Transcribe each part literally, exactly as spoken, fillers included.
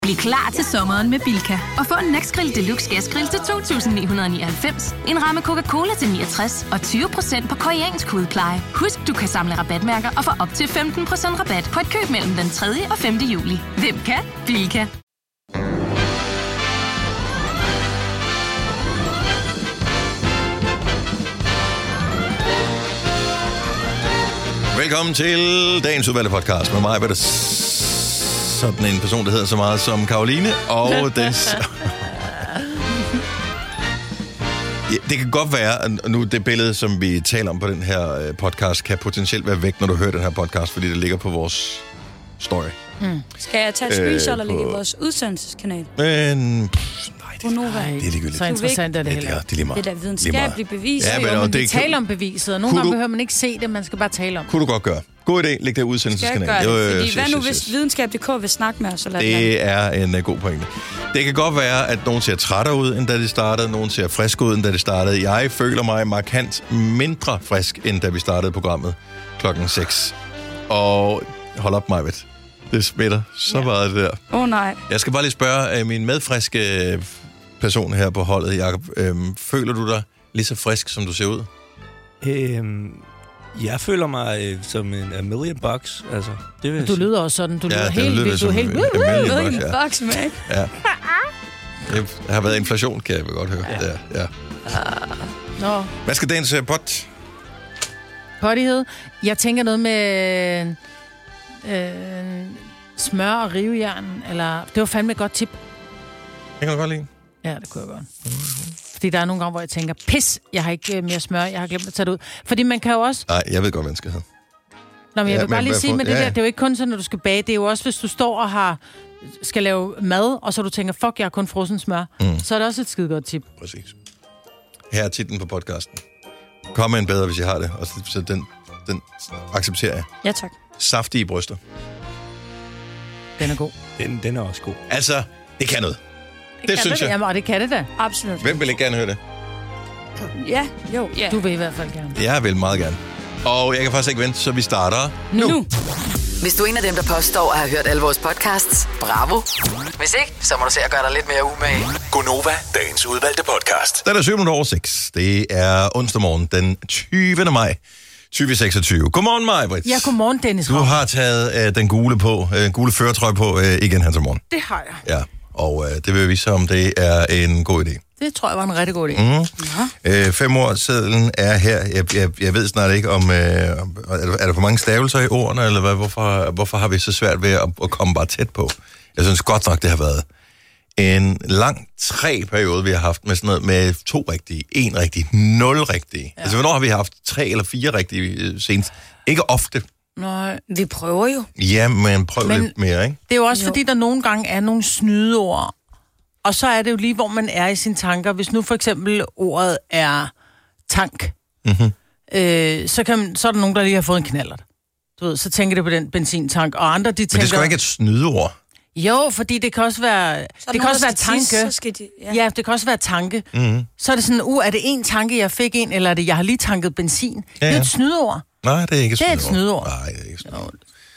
Bliv klar til sommeren med Bilka og få en Nexgrill Deluxe Gasgrill til to tusind ni hundrede nioghalvfems, en ramme Coca-Cola til niogtres og tyve procent på koreansk hudpleje. Husk, du kan samle rabatmærker og få op til femten procent rabat på et køb mellem den tredje og femte juli. Hvem kan? Bilka. Velkommen til dagens udvalgte podcast med mig, hvad der sådan en person, der hedder så meget som Karoline, og dens... Ja, det kan godt være, at nu det billede, som vi taler om på den her podcast, kan potentielt være væk, når du hører den her podcast, fordi det ligger på vores story. Mm. Skal jeg tage et screenshot og lægge i vores udsendelseskanal? Men... Pff, nej, det, nej, det er ligegyldigt. Så interessant er det heller. Det, det, det, det er da videnskabeligt bevis. Ja, men, jo, men vi det taler kan... om beviset, og nogle gange du... behøver man ikke se det, man skal bare tale om. Kunne du godt gøre. God idé, læg det udsendelseskanal. Skal jeg gøre det? Fordi jo, hvad nu, yes, yes, hvis videnskab punktum d k vil snakke med os? Eller det er en uh, god pointe. Det kan godt være, at nogen ser trættere ud, end da de startede. Nogen ser frisk ud, end da de startede. Jeg føler mig markant mindre frisk, end da vi startede programmet klokken seks. Og hold op, Majbet. Det smitter så ja. meget, det der. Åh oh, nej. Jeg skal bare lige spørge uh, min medfriske uh, person her på holdet, Jacob. Um, føler du dig lige så frisk, som du ser ud? Øhm... Jeg føler mig øh, som en a million bucks, altså. Det vil du lyder også sådan, du lyder ja, helt vildt. Du er helt a million bucks, ja. bucks med. Ja. Det har været inflation, kan jeg godt høre. Ja. Der, ja. Nå. Hvad skal dagens uh, pot? Pottighed? Jeg tænker noget med øh, smør og rivejern, eller... Det var fandme et godt tip. Det kan du godt lide. Ja, det kunne jeg godt. Mm-hmm. Fordi der er nogle gange, hvor jeg tænker, pis, jeg har ikke mere smør, jeg har glemt at tage det ud. Fordi man kan jo også... Nej, jeg ved godt, hvad den skal hedde. Nå, men jeg ja, vil bare lige sige med det ja. der, det er jo ikke kun sådan, når du skal bage, det er jo også, hvis du står og har, skal lave mad, og så du tænker, fuck, jeg har kun frossen smør, mm. så er det også et skide godt tip. Præcis. Her er titlen på podcasten. Kom med en bedre, hvis jeg har det, og så, så den, den accepterer jeg. Ja, tak. Saftige bryster. Den er god. Den, den er også god. Altså, det kan noget. Det, det kan synes det, jeg. Jamen, og det kan det da. Absolut. Hvem vil ikke gerne høre det? Ja, jo. Ja. Du vil i hvert fald gerne. Jeg vil meget gerne. Og jeg kan faktisk ikke vente, så vi starter nu. nu. Hvis du er en af dem, der påstår at have hørt alle vores podcasts, bravo. Hvis ikke, så må du se at gøre dig lidt mere umage. Gonova, dagens udvalgte podcast. Den er syv minutter over seks. Det er onsdag morgen, den tyvende maj tyve seksogtyve. Godmorgen, Maj-Brit. Ja, godmorgen, Dennis. Du har taget øh, den gule på, øh, gule førertrøje på øh, igen her til morgen. Det har jeg. Ja, og øh, det vil vise, om det er en god idé. Det tror jeg var en rigtig god idé. Mm. Øh, fem år sedlen er her. Jeg, jeg, jeg ved snart ikke, om øh, er, der, er der for mange stavelser i ordene, eller hvad? Hvorfor, hvorfor har vi så svært ved at, at komme bare tæt på? Jeg synes godt nok, det har været en lang tre periode, vi har haft med sådan noget med to rigtige, en rigtig, nul rigtige. Ja. Altså, hvornår har vi haft tre eller fire rigtige senest? Ikke ofte. Nej, vi prøver jo. Ja, men prøv men lidt mere, ikke? Det er jo også, jo. fordi der nogle gange er nogle snydeord. Og så er det jo lige, hvor man er i sine tanker. Hvis nu for eksempel ordet er tank, mm-hmm. øh, så, kan, så er der nogen, der lige har fået en knallert. Du ved, så tænker det på den benzintank. Og andre, de tænker... Men det skal jo ikke et snydeord. Jo, fordi det kan også være... Det kan også være tanke. Tisse, så de, ja. ja, det kan også være tanke. Mm-hmm. Så er det sådan, uh, er det en tanke, jeg fik en, eller er det, jeg har lige tanket benzin? Ja, ja. Det er et snydeord. Nej, det er ikke et snydeord. Det er et snydeord. Nej, det er ikke et snydeord.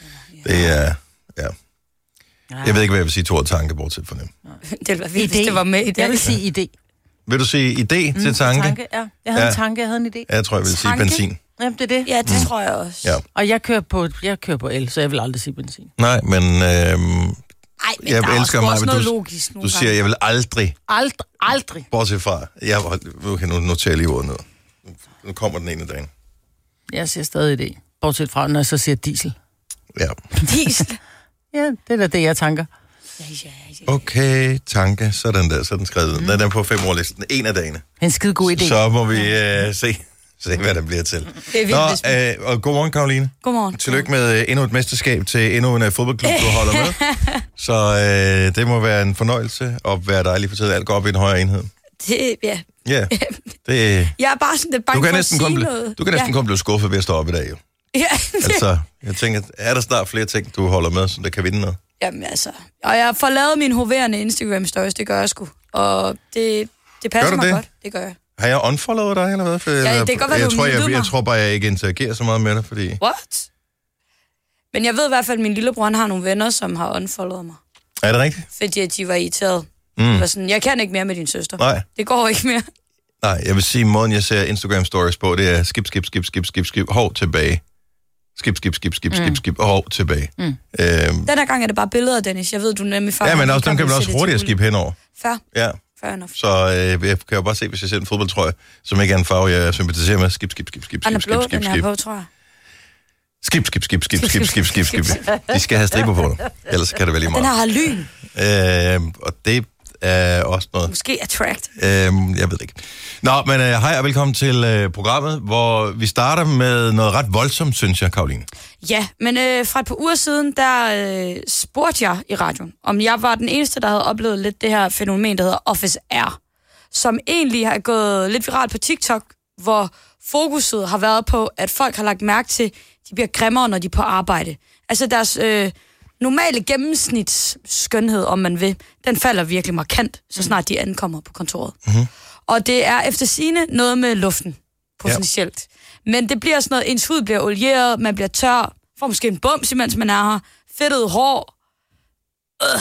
Det er... Ja. Jeg ved ikke, hvad jeg vil sige to af tanke, bortset for dem. Det var vildt, hvis det var med i det. Jeg vil sige idé. Vil du sige idé mm, til tanke? tanke? Ja, jeg havde ja. en tanke, jeg havde en idé. Jeg tror, jeg vil sige benzin. Ja, det er det. Ja, det mm. tror jeg også. Ja. Og jeg kører, på, jeg kører på el, så jeg vil aldrig sige benzin. Nej, men... Øhm, Ej, men jeg der elsker er mig, også men noget du, logisk du siger, jeg vil aldrig... Aldrig, aldrig. Bortset fra... Jeg, okay, nu noterer jeg lige ordet ned. Nu kommer den ene dag. Jeg siger stadig idé. Bortset fra, når jeg så siger diesel. Ja. Diesel? Ja, det er da det, jeg tanker. Ja, ja, ja. Okay, tanke. Sådan der, så er den skrevet. Mm. Den er på fem år listen. En af dagene. En skide god idé. Så må vi øh, se, se, hvad der bliver til. Det er vildt. Nå, øh, og godmorgen, Karoline. Godmorgen. Tillykke med øh, endnu et mesterskab til endnu en uh, fodboldklub, du holder med. Så øh, det må være en fornøjelse at være dejlig for tiden. Alt går op i en højere enhed. Det, ja. Ja, det... Jeg er bare sådan lidt bange du kan for næsten at sige komme, noget. Du kan næsten ja. komme blive skuffet ved at stå op i dag, jo. Ja. Altså, jeg tænker, er der snart flere ting, du holder med, som der kan vinde noget? Jamen altså, og jeg får lavet mine hoverende Instagram-stories, det gør jeg sgu. Og det, det passer mig det? godt, det gør jeg. Har jeg unfollowet dig, eller hvad? For, Ja, det kan godt være, jeg, du tror, jeg, mutede jeg, mig. tror bare, jeg ikke interagerer så meget med dig, fordi... What? Men jeg ved i hvert fald, at min lillebror han har nogle venner, som har unfollowet mig. Er det rigtigt? Fordi at de var irriteret. Mm. Det var sådan, jeg kan ikke mere med din søster. Nej. Det går ikke mere. Nej, jeg vil sige, måden jeg ser Instagram stories på, det er skip, skip, skip, skip, skip, skip, hov, tilbage. Skip, skip, skip, skip, skip, skip, hov, tilbage. Mm. Øhm. Den her gang er det bare billeder, Dennis. Jeg ved, du nemlig før... Ja, men også, dem kan man også hurtigere skippe henover. Fair. Ja. Fair enough. Så øh, jeg kan jo bare se, hvis jeg ser en fodboldtrøje, som ikke er en farve, jeg sympatiserer med. Skip, skip, skip, skip, skip, skip, skip, skip, på, tror jeg. Skip, skip, skip, skip, skip, skip, skip, skip. De skal have striber på nu. Ellers kan det være lige meget. Den her har lyn. Øh, og det er også noget... Måske attract. Øh, jeg ved det ikke. Nå, men øh, hej og velkommen til øh, programmet, hvor vi starter med noget ret voldsomt, synes jeg, Karoline. Ja, men øh, fra et par uger siden, der øh, spurgte jeg i radioen, om jeg var den eneste, der havde oplevet lidt det her fænomen, der hedder Office R, som egentlig har gået lidt viralt på TikTok, hvor fokuset har været på, at folk har lagt mærke til, at de bliver grimmere, når de er på arbejde. Altså deres øh, normale gennemsnitsskønhed, om man vil, den falder virkelig markant, så snart de ankommer på kontoret. Mm-hmm. Og det er efter sigende noget med luften, potentielt. Ja. Men det bliver sådan noget, ens hud bliver olieret, man bliver tør, får måske en bums, imens man er her, fedtet hår. Øh.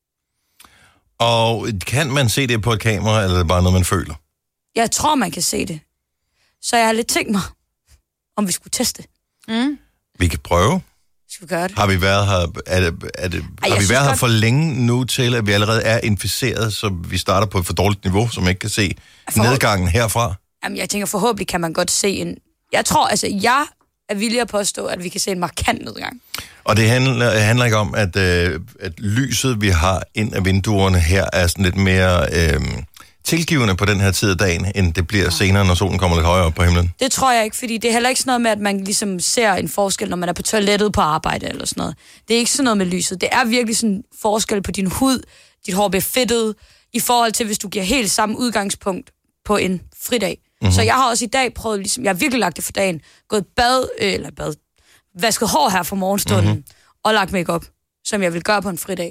Og kan man se det på et kamera, eller er det bare noget, man føler? Jeg tror, man kan se det. Så jeg har lidt tænkt mig, om vi skulle teste. Mm. Vi kan prøve. Skal vi gøre det? Har vi været her, er det, er det, Ej, har vi været her godt... for længe nu til, at vi allerede er inficeret, så vi starter på et for dårligt niveau, som ikke kan se for... nedgangen herfra? Jamen, jeg tænker, forhåbentlig kan man godt se en... Jeg tror, altså, jeg er villig at påstå, at vi kan se en markant nedgang. Og det handler, handler ikke om, at, øh, at lyset, vi har ind af vinduerne her, er sådan lidt mere øh, tilgivende på den her tid af dagen, end det bliver senere, når solen kommer lidt højere op på himlen. Det tror jeg ikke, fordi det er heller ikke sådan noget med, at man ligesom ser en forskel, når man er på toilettet på arbejde eller sådan noget. Det er ikke sådan noget med lyset. Det er virkelig sådan forskel på din hud, dit hår bliver fedtet, i forhold til, hvis du giver helt samme udgangspunkt på en fridag. Mm-hmm. Så jeg har også i dag prøvet, ligesom, jeg har virkelig lagt det for dagen, gået bad, eller bad, vasket hår her fra morgenstunden, mm-hmm. og lagt makeup, som jeg vil gøre på en fridag.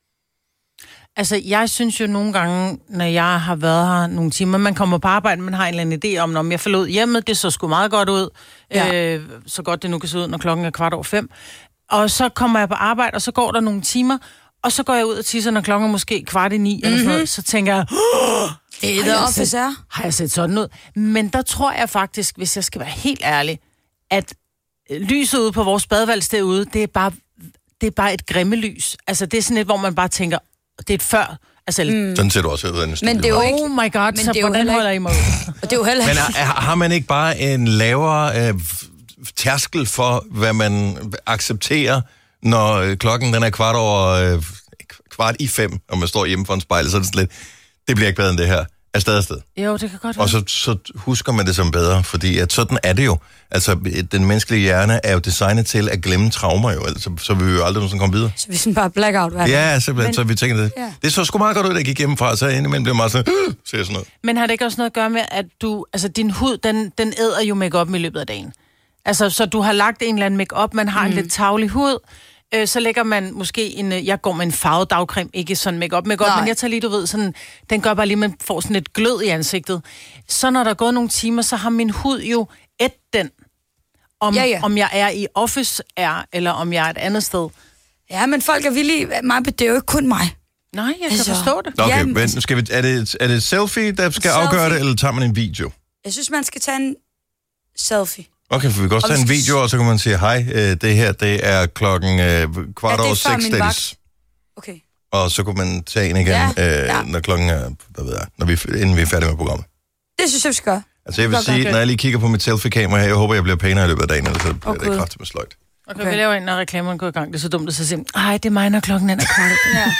Altså, jeg synes jo nogle gange, når jeg har været her nogle timer, man kommer på arbejde, man har en eller anden idé om, når jeg forlod hjemmet, det så sgu meget godt ud, ja. øh, så godt det nu kan se ud, når klokken er kvart over fem. Og så kommer jeg på arbejde, og så går der nogle timer, og så går jeg ud og tisser, når klokken er måske kvart i ni, mm-hmm. eller sådan noget, så tænker jeg, det er det office er. Har jeg set sådan ud? Men der tror jeg faktisk, hvis jeg skal være helt ærlig, at lyset ude på vores badeværelse derude, det er bare, det er bare et grimme lys. Altså, det er sådan et, hvor man bare tænker, det er et før. Altså, mm. Sådan ser du også ud. Men det er jo ikke... Oh my god, så hvordan holder I mig ud? Og det er jo heller ikke... Men er, har man ikke bare en lavere øh, tærskel for, hvad man accepterer, når øh, klokken den er kvart over... Øh, kvart i fem, og man står hjemme for en spejl, så er det sådan lidt... Det bliver ikke bedre end det her. Er stadig sted. Jo, det kan godt være. Og så, så husker man det som bedre, fordi at sådan er det jo. Altså, den menneskelige hjerne er jo designet til at glemme traumer jo, altså, så vil vi jo aldrig nogensinde komme videre. Så vi sådan bare blackout, hvad? Ja, simpelthen, men, så vi tænker det. Ja. Det så sgu meget godt ud, at jeg gik hjemmefra, så indimellem blev meget sådan, øh, ser sådan noget. Men har det ikke også noget at gøre med, at du, altså din hud, den, den æder jo make-up i løbet af dagen? Altså, så du har lagt en eller anden make-up, man har mm. en lidt tavlig hud, så lægger man måske en, jeg går med en farvet dagcreme, ikke sådan make-up, make-up, men jeg tager lige, du ved, sådan, den gør bare lige, man får sådan et glød i ansigtet. Så når der er gået nogle timer, så har min hud jo et den, om, ja, ja. om jeg er i office er, eller om jeg er et andet sted. Ja, men folk er villige, mig, det er jo ikke kun mig. Nej, jeg kan altså, forstå det. Okay, ja, men skal vi, er, det, er det et selfie, der skal selfie. afgøre det, eller tager man en video? Jeg synes, man skal tage en selfie. Okay, for vi kan også tage en video, og så kan man sige, hej, øh, det her, det er klokken øh, kvart over seks, Dennis. Okay. Og så kunne man tage en igen, ja, øh, ja. når klokken er, hvad ved jeg, når vi, inden vi er færdige med programmet. Det synes jeg, vi skal gøre. Altså jeg vil sige, okay. Når jeg lige kigger på mit selfie-kamera her, jeg håber, jeg bliver pænere i løbet af dagen, eller så bliver okay. det kraftigt med sløjt. Okay, okay, vi laver en, når reklamerne går i gang. Det er så dumt at så sige, ej, det er mig, når klokken er kvart.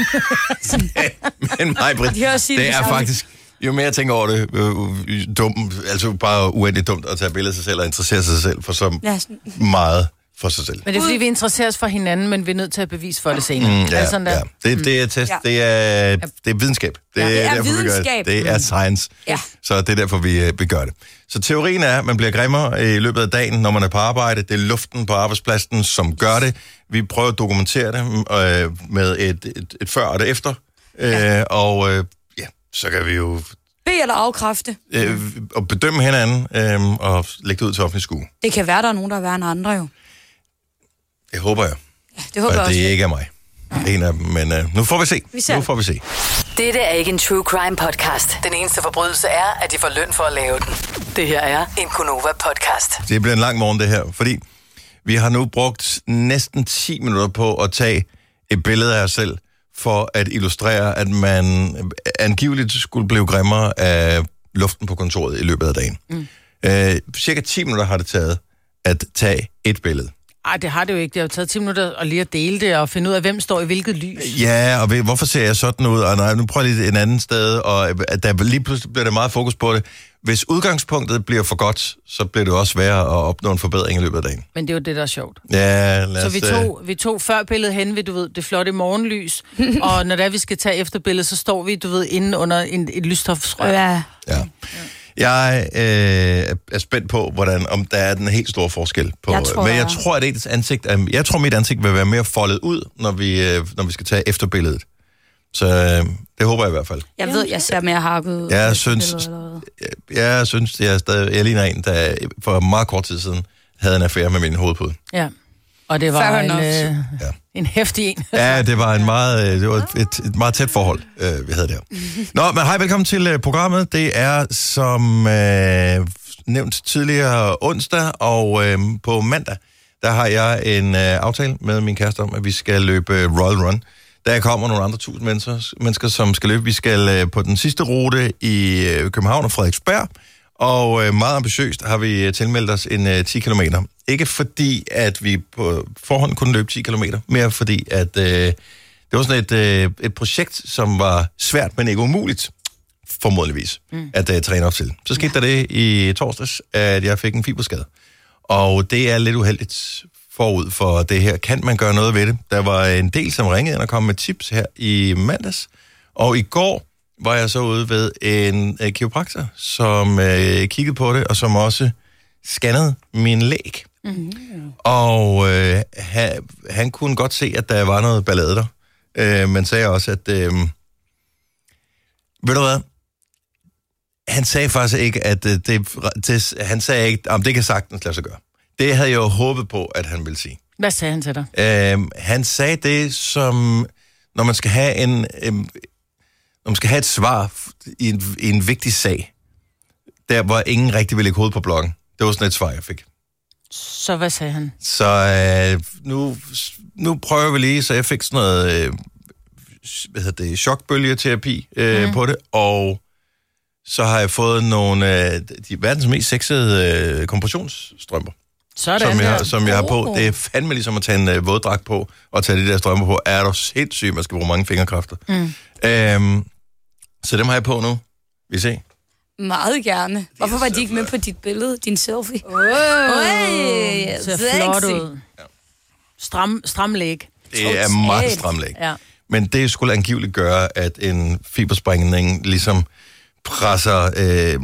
Ja. Men mig, Britt, det er faktisk... Jo mere jeg tænker over det, øh, dumt, altså bare uendeligt dumt at tage billeder af sig selv og interessere sig selv for så ja, meget for sig selv. Men det er fordi, vi interesserer os for hinanden, men vi er nødt til at bevise for det senere. Mm, ja, er sådan der? Ja. Det, det er test, ja. det, er, det er videnskab. Det, ja, det er, er derfor, videnskab. Vi gør det. det er science. Ja. Så det er derfor, vi, vi gør det. Så teorien er, at man bliver grimmere i løbet af dagen, når man er på arbejde. Det er luften på arbejdspladsen, som gør det. Vi prøver at dokumentere det øh, med et, et, et før og et efter. Ja. Øh, og øh, ja, så kan vi jo... Be eller afkræfte. Øh, og bedømme hinanden øh, og lægge det ud til offentlig skue. Det kan være, der er nogen, der er værre end andre jo. Det håber jeg. Ja, det håber og jeg også. det ikke er mig. en af dem, men uh, nu får vi se. Vi ser. Nu får vi se. Dette er ikke en true crime podcast. Den eneste forbrydelse er, at de får løn for at lave den. Det her er en Gonova podcast. Det bliver en lang morgen, det her, fordi vi har nu brugt næsten ti minutter på at tage et billede af os selv, for at illustrere, at man angiveligt skulle blive grimmere af luften på kontoret i løbet af dagen. Mm. Øh, cirka ti minutter har det taget at tage et billede. Ej, det har det jo ikke. Det har jo taget ti minutter at lige at dele det og finde ud af, hvem står i hvilket lys. Ja, og ved, hvorfor ser jeg sådan ud? Og nej, nu prøver jeg lige et andet sted, og at der lige pludselig bliver der meget fokus på det. Hvis udgangspunktet bliver for godt, så bliver det også sværere at opnå en forbedring i løbet af dagen. Men det er jo det, der er sjovt. Ja, lad os, så vi tog, vi tog før billedet hen ved, du ved, det flotte morgenlys, og når der vi skal tage efter billedet, så står vi, du ved, inde under en, et lysstofsrør. Ja. Ja. Jeg øh, er spændt på, hvordan, om der er den helt store forskel på. Jeg tror, men jeg tror, at ens ansigt er, jeg tror, mit ansigt vil være mere foldet ud, når vi, øh, når vi skal tage efterbilledet. Så øh, det håber jeg i hvert fald. Jeg ved, jeg ser mere hakket ud. Jeg synes, jeg, jeg synes, jeg er stadig, jeg ligner en, der for meget kort tid siden havde en affære med min hovedpude. Ja, og det var en, øh, ja. en heftig en. Ja, det var en meget, det var et, et, et meget tæt forhold, øh, vi havde der. Nå, men hej, velkommen til øh, programmet. Det er som øh, nævnt tidligere onsdag, og øh, på mandag, der har jeg en øh, aftale med min kæreste om, at vi skal løbe øh, Royal Run. Der kommer nogle andre tusind mennesker, mennesker som skal løbe. Vi skal øh, på den sidste rute i øh, København og Frederiksberg, og øh, meget ambitiøst har vi tilmeldt os en øh, ti kilometer. Ikke fordi, at vi på forhånd kunne løbe ti kilometer, mere fordi, at øh, det var sådan et, øh, et projekt, som var svært, men ikke umuligt, formodentligvis, mm. at øh, træne op til. Så skete ja. der det i torsdags, at jeg fik en fiberskade. Og det er lidt uheldigt forud for det her. Kan man gøre noget ved det? Der var en del, som ringede ind og kom med tips her i mandags. Og i går var jeg så ude ved en øh, kiropraktor, som øh, kiggede på det, og som også scannede min læg. Mm-hmm. Og øh, han, han kunne godt se, at der var noget ballade der. Øh, men sagde også, at øh, ved du hvad? Han sagde faktisk ikke, at det, det han sagde ikke, om det kan sagtens lade sig gøre. Det havde jeg jo håbet på, at han ville sige. Hvad sagde han til dig? Øh, han sagde det, som når man skal have en, øh, når man skal have et svar i en, i en vigtig sag, der hvor ingen rigtig ville lægge hovedet på blokken. Det var sådan et svar, jeg fik. Så hvad sagde han? Så øh, nu, nu prøver vi lige, så jeg fik sådan noget øh, hvad hedder det, chokbølgeterapi øh, mm. på det, og så har jeg fået nogle øh, de verdens mest sexede øh, kompressionsstrømper. Sådan som jeg, der. som jeg har på. Det er fandme ligesom at tage en øh, våddragt på, og tage de der strømper på. Er du sindssyg, man skal bruge mange fingerkræfter. Mm. Øhm, så dem har jeg på nu. Vi se. Meget gerne. Hvorfor var de ikke med på dit billede, din selfie? Åh, oh, hey, ser flot ud. Ja. Stram, stram læg. Det er meget stram læg. Ja. Men det skulle angiveligt gøre, at en fibersprængning ligesom presser øh,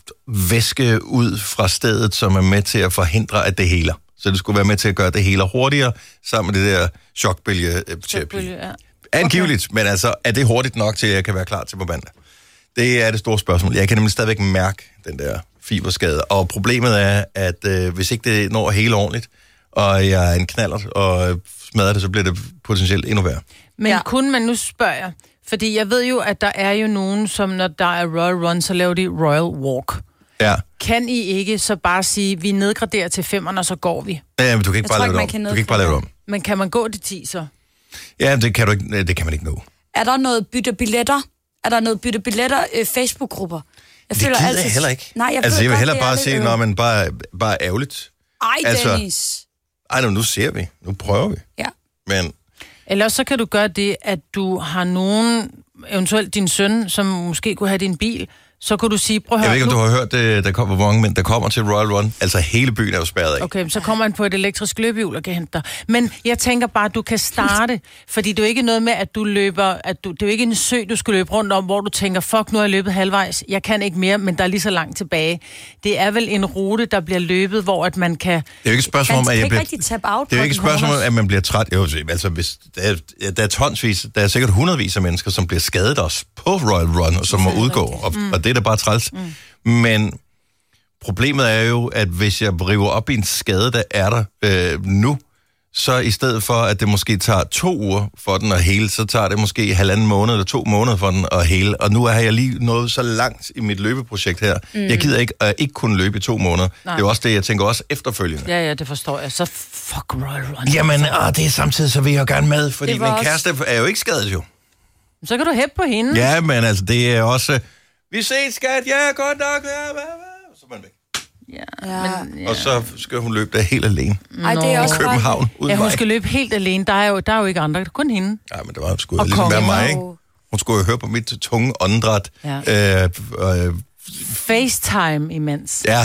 væske ud fra stedet, som er med til at forhindre, at det heler. Så det skulle være med til at gøre det heler hurtigere, sammen med det der chokbølgeterapi. Ja. Angiveligt, okay. Men altså, er det hurtigt nok til, at jeg kan være klar til på mandag? Det er det store spørgsmål. Jeg kan nemlig stadigvæk mærke den der fiberskade, og problemet er, at øh, hvis ikke det når at hele ordentligt, og jeg er en knallert og smadrer det, så bliver det potentielt endnu værre. Men ja. Kunne man nu spørge jer, fordi jeg ved jo, at der er jo nogen, som når der er Royal Run, så laver de Royal Walk. Ja. Kan I ikke så bare sige, vi nedgraderer til femmerne, og så går vi? Ja, men du kan ikke bare lave det om. Du kan ikke bare lave det om. Men kan man gå til ti så? Ja, det kan, du ikke, det kan man ikke nå. Er der noget bytte billetter? Er der noget bytte billetter øh, Facebook-grupper? Jeg det føler gider altid... jeg heller ikke. Nej, jeg altså, jeg vil godt, hellere bare sige, når man bare, bare er ærgerligt. Ej, altså, Dennis. Ej, nu, nu ser vi. Nu prøver vi. Ja. Men... Eller så kan du gøre det, at du har nogen, eventuelt din søn, som måske kunne have din bil, så kunne du sige, prøv at høre... Jeg ved ikke, om du har hørt, det, der kommer, hvor mange mænd, der kommer til Royal Run. Altså, hele byen er jo spærret af. Okay, så kommer han på et elektrisk løbehjul og kan hente dig. Men jeg tænker bare, at du kan starte, fordi det er jo ikke noget med, at du løber... At du, det er jo ikke en sø, du skal løbe rundt om, hvor du tænker, fuck, nu har jeg løbet halvvejs. Jeg kan ikke mere, men der er lige så langt tilbage. Det er vel en rute, der bliver løbet, hvor at man kan... Det er jo ikke et spørgsmål om, at jeg bliver... Det er jo ikke et spørgsmål om, at man bliver træt. Jo, altså, hvis der, er, der er tonsvis, der er sikkert hundredvis af mennesker, som bliver skadet også på Royal Run, og som må udgå. Og, mm. og det er da bare træls. Mm. Men problemet er jo, at hvis jeg river op i en skade, der er der øh, nu, så i stedet for, at det måske tager to uger for den at hele, så tager det måske halvanden måned eller to måneder for den at hele. Og nu har jeg lige nået så langt i mit løbeprojekt her. Mm. Jeg gider ikke at ikke kunne løbe i to måneder. Nej. Det er også det, jeg tænker også efterfølgende. Ja, ja, det forstår jeg. Så fuck Royal Run. Jamen, åh, det er samtidig, så vil jeg jo gerne med, fordi min også... kæreste er jo ikke skadet jo. Så kan du hæppe på hende. Ja, men altså, det er også... Vi ses, skat, ja, godt nok, ja, ja, ja. Så er man væk. Ja, ja. Men, ja. Og så skal hun løbe der helt alene. Ej, det er også i København. Ja, hun skal løbe helt alene. Der er jo, der er jo ikke andre. Det er kun hende. Ja, men det var sgu ligesom være mig, ikke? Hun skulle jo høre på mit tunge åndedræt. Ja. Øh, øh, FaceTime imens. Ja.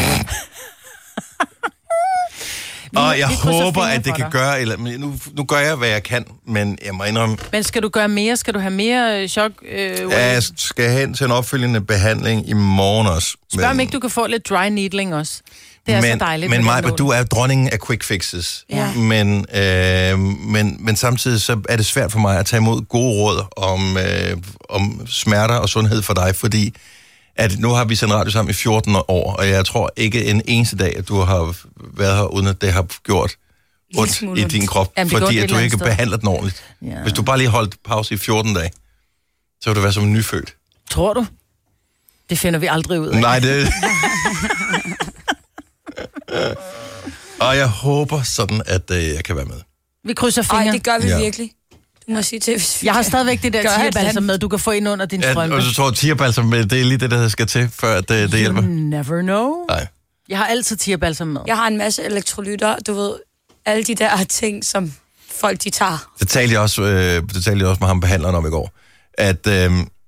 Og jeg håber, at det kan gøre... Eller, nu, nu gør jeg, hvad jeg kan, men jeg må indrømme... Men skal du gøre mere? Skal du have mere chok? Øh, ja, jeg skal hen til en opfølgende behandling i morgen også. Spørg om ikke, du kan få lidt dry needling også. Det er men, så dejligt. Men Maja, du er dronningen af quick fixes. Ja. Men, øh, men, men samtidig så er det svært for mig at tage imod gode råd om, øh, om smerter og sundhed for dig, fordi at nu har vi sendt radio sammen i fjorten år, og jeg tror ikke en eneste dag, at du har været her, uden at det har gjort ondt i din krop, Jamen, fordi at du ikke sted. behandler den ordentligt. Ja. Hvis du bare lige holdt pause i fjorten dage, så vil du være som en nyfødt. Tror du? Det finder vi aldrig ud af. Nej, det... Og jeg håber sådan, at øh, jeg kan være med. Vi krydser fingre. Ej, det gør vi ja. virkelig. Du må sige til, hvis vi Jeg har stadigvæk det der tierbalsam med, du kan få ind under din strømpe. Ja, og så tror jeg, tierbalsam med, det er lige det, der skal til, før det, det hjælper. You never know. Nej. Jeg har altid tierbalsam med. Jeg har en masse elektrolytter, du ved, alle de der ting, som folk de tager. Det talte jeg også, øh, det talte jeg også med ham behandleren om i går. At... Øh,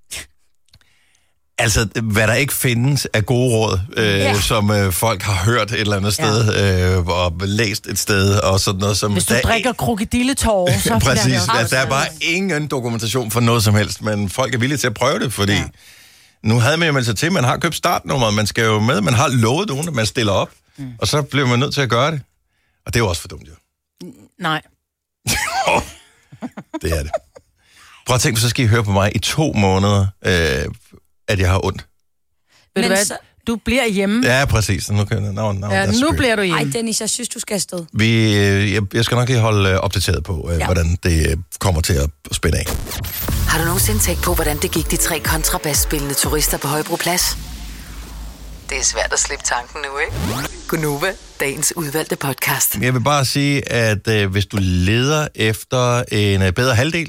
Altså, hvad der ikke findes af gode råd, øh, ja. som øh, folk har hørt et eller andet sted, ja. øh, og læst et sted, og sådan noget som... Hvis du drikker krokodilletårer, så... Præcis, altså, der er bare ingen dokumentation for noget som helst, men folk er villige til at prøve det, fordi... Ja. Nu havde man jo meldt sig til, man har købt startnummeret, man skal jo med, man har lovet nogen, at man stiller op, mm. og så bliver man nødt til at gøre det. Og det er jo også for dumt, jo. Nej. Det er det. Prøv at tænke, så skal I høre på mig i to måneder... Øh, at jeg har ondt. Ved du hvad? Så... Du bliver hjemme. Ja, præcis. Nu, kan... no, no, ja, nu bliver du hjemme. Ej, Dennis, jeg synes, du skal afsted. Vi, jeg, jeg skal nok lige holde opdateret på, ja. hvordan det kommer til at spænde af. Har du nogensinde tænkt på, hvordan det gik de tre kontrabasspillende turister på Højbroplads? Det er svært at slippe tanken nu, ikke? Gunova, dagens udvalgte podcast. Jeg vil bare sige, at øh, hvis du leder efter en øh, bedre halvdel,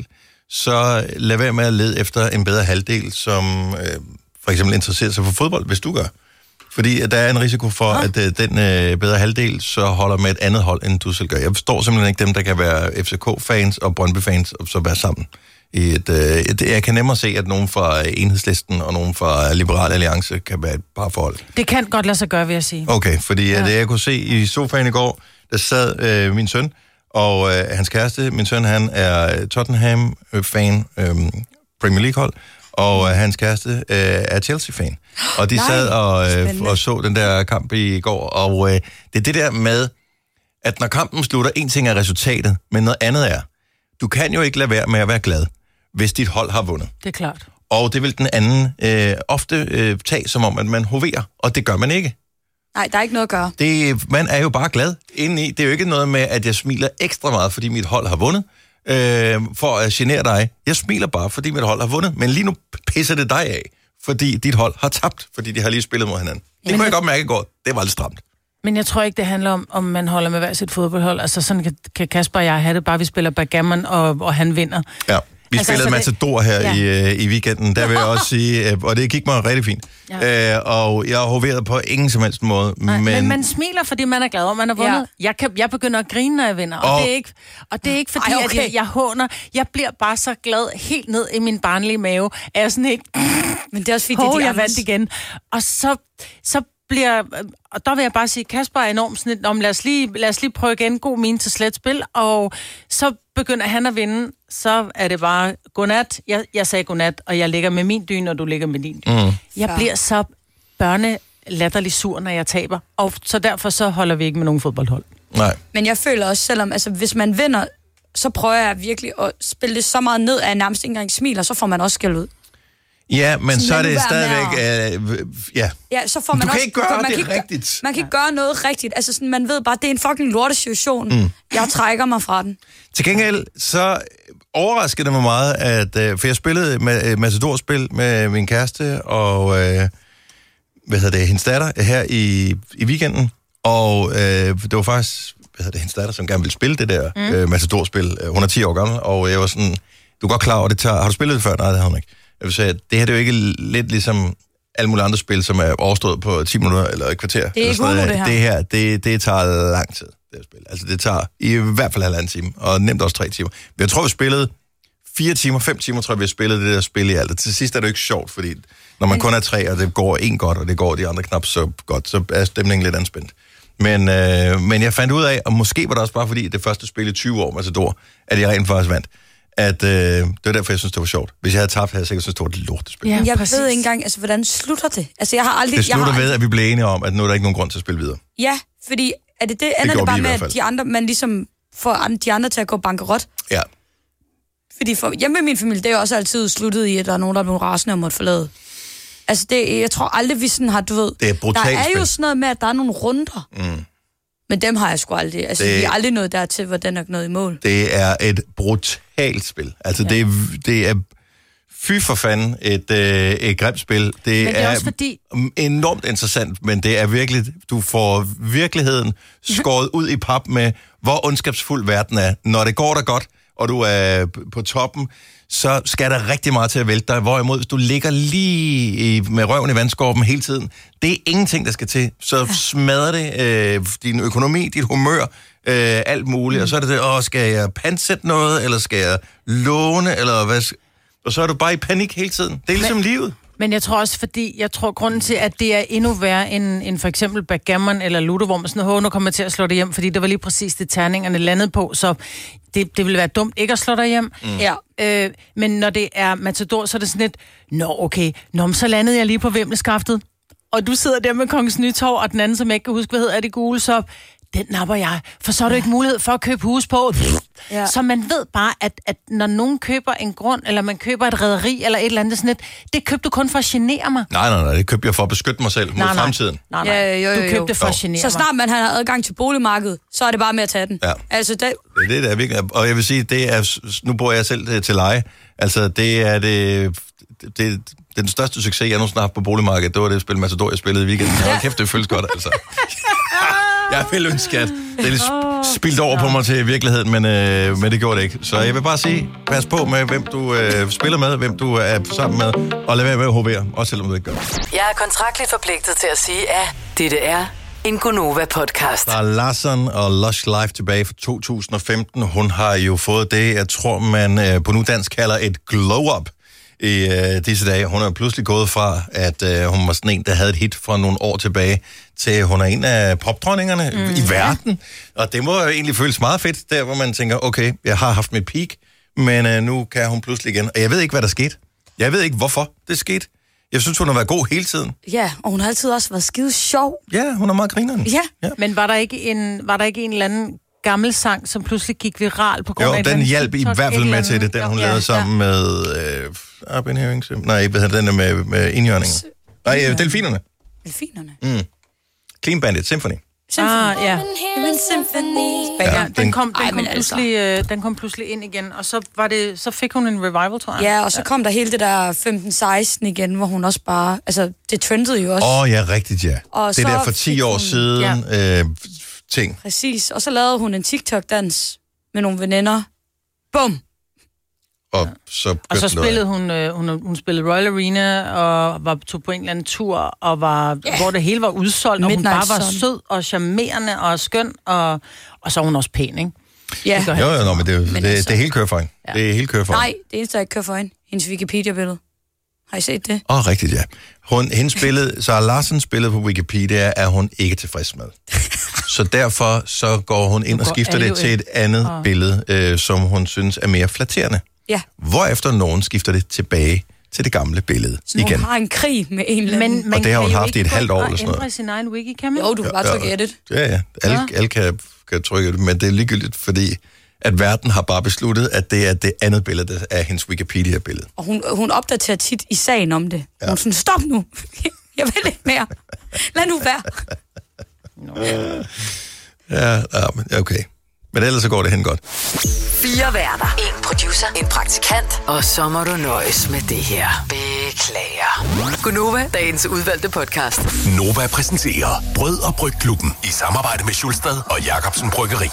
så lad være med at lede efter en bedre halvdel, som øh, for eksempel interesserer sig for fodbold, hvis du gør. Fordi der er en risiko for, ja. at øh, den øh, bedre halvdel så holder med et andet hold, end du selv gør. Jeg forstår simpelthen ikke dem, der kan være F C K-fans og Brøndby-fans, og så være sammen. I et, øh, et, jeg kan nemmere se, at nogen fra Enhedslisten og nogen fra Liberal Alliance kan være et par forhold. Det kan godt lade sig gøre, vil jeg sige. Okay, fordi ja. det jeg kunne se i sofaen i går, der sad øh, min søn, og øh, hans kæreste, min søn, han er Tottenham-fan, øh, Premier League-hold, og øh, hans kæreste øh, er Chelsea-fan. Og de Nej, sad og, øh, og så den der kamp i går, og øh, det er det der med, at når kampen slutter, en ting er resultatet, men noget andet er, du kan jo ikke lade være med at være glad, hvis dit hold har vundet. Det er klart. Og det vil den anden øh, ofte øh, tage som om, at man hoverer, og det gør man ikke. Nej, der er ikke noget at gøre. Det, man er jo bare glad indeni. Det er jo ikke noget med, at jeg smiler ekstra meget, fordi mit hold har vundet, øh, for at genere dig. Jeg smiler bare, fordi mit hold har vundet, men lige nu pisser det dig af, fordi dit hold har tabt, fordi de har lige spillet mod hinanden. Det men kunne jeg godt mærke i går. Det var lidt stramt. Men jeg tror ikke, det handler om, om man holder med hver sit fodboldhold. Altså sådan kan, kan Kasper og jeg have det, bare vi spiller backgammon, og, og han vinder. Ja. Vi altså, spillede altså, Matador her ja. i, øh, i weekenden, der vil jeg også sige, øh, og det gik mig rigtig fint. Ja. Øh, og jeg har hoveret på ingen som helst måde. Nej, men... men man smiler, fordi man er glad, og man har vundet. Ja. Jeg, kan, jeg begynder at grine, når jeg vinder, og, og... Det, er ikke, og det er ikke fordi, Ej, okay. at jeg, jeg håner. Jeg bliver bare så glad helt ned i min barnlige mave, at jeg sådan ikke... Men det er også fordi, Hov, de jeg vandt igen. Og så... så bliver, og der vil jeg bare sige, Kasper er enormt sådan et, lad os lige, lad os lige prøve igen, god mine til slet spil, og så begynder han at vinde, så er det bare godnat. Jeg, jeg sagde godnat, og jeg ligger med min dyne, og du ligger med din dyne. Mm. Jeg bliver så børnelatterlig sur, når jeg taber, og så derfor så holder vi ikke med nogen fodboldhold. Nej. Men jeg føler også, selvom, altså hvis man vinder, så prøver jeg virkelig at spille det så meget ned, at jeg nærmest ikke engang smiler, så får man også skæld ud. Ja, men Sådan så er lad nu det være stadigvæk... Øh, ja. Ja, så får man Du kan også, ikke gøre man det kan ikke, rigtigt. Man kan ikke gøre noget rigtigt. Altså, sådan, man ved bare, det er en fucking lortesituation. Mm. Jeg trækker mig fra den. Til gengæld, så overraskede det mig meget, at... Øh, for jeg spillede med uh, Matador-spil med min kæreste og... Øh, hvad hedder det? Hendes datter her i, i weekenden. Og øh, det var faktisk... Hvad hedder det? Hendes datter, som gerne ville spille det der mm. øh, Matador-spil. Hun er ti år gammel, og jeg var sådan... Du er godt klar over, det tager... Har du spillet det før? Nej, det har hun ikke. Jeg vil sige, at det her det er jo ikke lidt ligesom alle mulige andre spil, som er overstået på ti minutter eller et kvarter. Det er ikke noget. uno, det her. Det her, det, det tager lang tid, det her spil. Altså, det tager i hvert fald halvanden time, og nemt også tre timer. Men jeg tror, vi spillede fire timer, fem timer, tror jeg, vi har spillet det der spil i alt. Og til sidst er det jo ikke sjovt, fordi når man kun er tre, og det går en godt, og det går de andre knap så godt, så er stemningen lidt anspændt. Men, øh, men jeg fandt ud af, og måske var det også bare fordi, det første spil i tyve år, Matador, at jeg rent faktisk vandt. At øh, det var derfor, jeg synes, det var sjovt. Hvis jeg havde tabt, havde jeg sikkert synes, det var et lortespil. Ja, jeg præcis. ved ikke engang, altså, hvordan slutter det? Altså, jeg har aldrig... Det slutter jeg har ved, at vi blev enige om, at nu er der ikke nogen grund til at spille videre. Ja, fordi er det det, ender det, det bare med, at de andre, man ligesom får de andre til at gå bankerot? Ja. Fordi for, hjemme med min familie, det er jo også altid sluttet i, at der er nogen, der er blevet rasende og måtte forlade. Altså, det, jeg tror aldrig, vi sådan har, du ved... Det er brutalt. Der er jo sådan noget med, at der er nogle runder. Mm. Men dem har jeg sgu aldrig. Altså, det, vi er aldrig nået dertil, hvor den er nået i mål. Det er et brutalt spil. Altså, ja. det, er, det er fy for fanden et, øh, et grimt spil. Det, det er, er også fordi... enormt interessant, men det er virkelig... Du får virkeligheden skåret ud i pap med, hvor ondskabsfuld verden er. Når det går der godt, og du er på toppen, så skal der rigtig meget til at vælte dig. Hvorimod, hvis du ligger lige med røven i vandskorpen hele tiden, det er ingenting, der skal til. Så ja. smadrer det øh, din økonomi, dit humør, øh, alt muligt. Mm. Og så er det det, åh, skal jeg pantsætte noget, eller skal jeg låne, eller hvad? Og så er du bare i panik hele tiden. Det er ligesom men, livet. Men jeg tror også, fordi jeg tror, grunden til, at det er endnu værre end, end for eksempel backgammon eller ludo, hvor man sådan, åh, nu kommer jeg til at slå det hjem, fordi det var lige præcis det, terningerne landede på, så det, det ville være dumt ikke at slå dig hjem. Mm. Ja. Øh, men når det er Matador, så er det sådan lidt, nå, okay, nå, så landede jeg lige på vimleskaftet, og du sidder der med Kongens Nytorv, og den anden, som jeg ikke kan huske, hvad hedder, er det gule, så den napper jeg, for så er der ikke mulighed for at købe hus på. Ja. Så man ved bare, at, at når nogen køber en grund, eller man køber et rederi, eller et eller andet sådan et, det købte du kun for at genere mig. Nej, nej, nej, det købte jeg for at beskytte mig selv mod nej, nej. fremtiden. Nej, nej, ja, jo, jo, jo. Du købte det for at genere mig. Så snart man har adgang til boligmarkedet, så er det bare med at tage den. Ja. Altså, det... Det, det er virkelig, og jeg vil sige, det er, nu bor jeg selv til leje, altså det er det, det, det den største succes, jeg nogensinde har haft på boligmarkedet, det var det spil Matador, jeg spillede i weekenden. Hold kæft, det føles godt, altså. Jeg vil ønske, at det er lidt spildt over på mig til virkeligheden, men, øh, men det gjorde det ikke. Så jeg vil bare sige, pas på med, hvem du øh, spiller med, hvem du er sammen med, og lad være med at hovere, også selvom du ikke gør det. Jeg er kontraktligt forpligtet til at sige, at dette er en Gonova-podcast. Der er Larsen og Lush Life tilbage fra to tusind og femten. Hun har jo fået det, jeg tror, man øh, på nudansk kalder et glow-up i øh, disse dage. Hun er pludselig gået fra, at øh, hun var sådan en, der havde et hit fra nogle år tilbage, til hun er en af popdronningerne mm. i verden. Og det må jo egentlig føles meget fedt, der hvor man tænker, okay, jeg har haft mit peak, men øh, nu kan hun pludselig igen. Og jeg ved ikke, hvad der skete. Jeg ved ikke, hvorfor det skete. Jeg synes, hun har været god hele tiden. Ja, og hun har altid også været skide sjov. Ja, hun er meget grineren. Ja. ja. Men var der ikke en, var der ikke en eller anden gammel sang, som pludselig gik viral på grund jo, af den hjalp i hvert fald med til det, den hun jo, lavede ja, sammen ja. med... Øh, Abinhøring, nej, hvad hedder den med, med indjørninger? Nej, øh, delfinerne. Delfinerne? Mm. Clean Bandit Symphony. Symphony. Ah, ja. Symphony. Ja, den, den, kom, den, Ej, kom pludselig, øh, den kom pludselig ind igen, og så, var det, så fik hun en revival, tror jeg. Ja, og så kom der hele det der femten seksten igen, hvor hun også bare... Altså, det trendede jo også. Åh, oh, ja, rigtigt, ja. Og det der for ti år hun, siden ja. øh, ting. Præcis, og så lavede hun en TikTok-dans med nogle veninder. Bum! Og så, og så spillede hun, øh, hun, hun spillede Royal Arena, og var, tog på en eller anden tur, og var, yeah. hvor det hele var udsolgt, og Midnight hun bare var Sun. Sød og charmerende og skøn, og, og så var hun også pæn, ikke? Ja. Yeah. Jo, jo, no, men det, men det, altså, det er helt kører for hende. Ja. Det er helt kører for Nej, det eneste, der ikke kører for hende. Hendes Wikipedia-billede. Har I set det? Åh, oh, rigtigt, ja. Hun, hendes billede, så Larsens billede på Wikipedia er hun ikke tilfreds med. Så derfor så går hun ind og skifter det til et andet oh. billede, øh, som hun synes er mere flatterende. Ja. Hvorefter nogen skifter det tilbage til det gamle billede så igen. hun har en krig med en eller anden. Men og det har hun haft i et halvt år eller sådan noget. Ændre sin egen wiki, kan man? Jo, du kan bare trykke edit. Ja, ja. Alle, ja. alle kan, kan trykke det, men det er ligegyldigt, fordi at verden har bare besluttet, at det er det andet billede af hendes Wikipedia-billede. Og hun, hun opdaterer tit i sagen om det. Ja. Hun er sådan, stop nu. Jeg vil ikke mere. Lad nu være. Ja, ja, okay. Men ellers så går det hen godt. Fire værter. En producer. En praktikant. Og så må du nøjes med det her. Beklager. Gunova, dagens udvalgte podcast. Nova præsenterer Brød og Brygklubben i samarbejde med Schulstad og Jacobsen Bryggeri.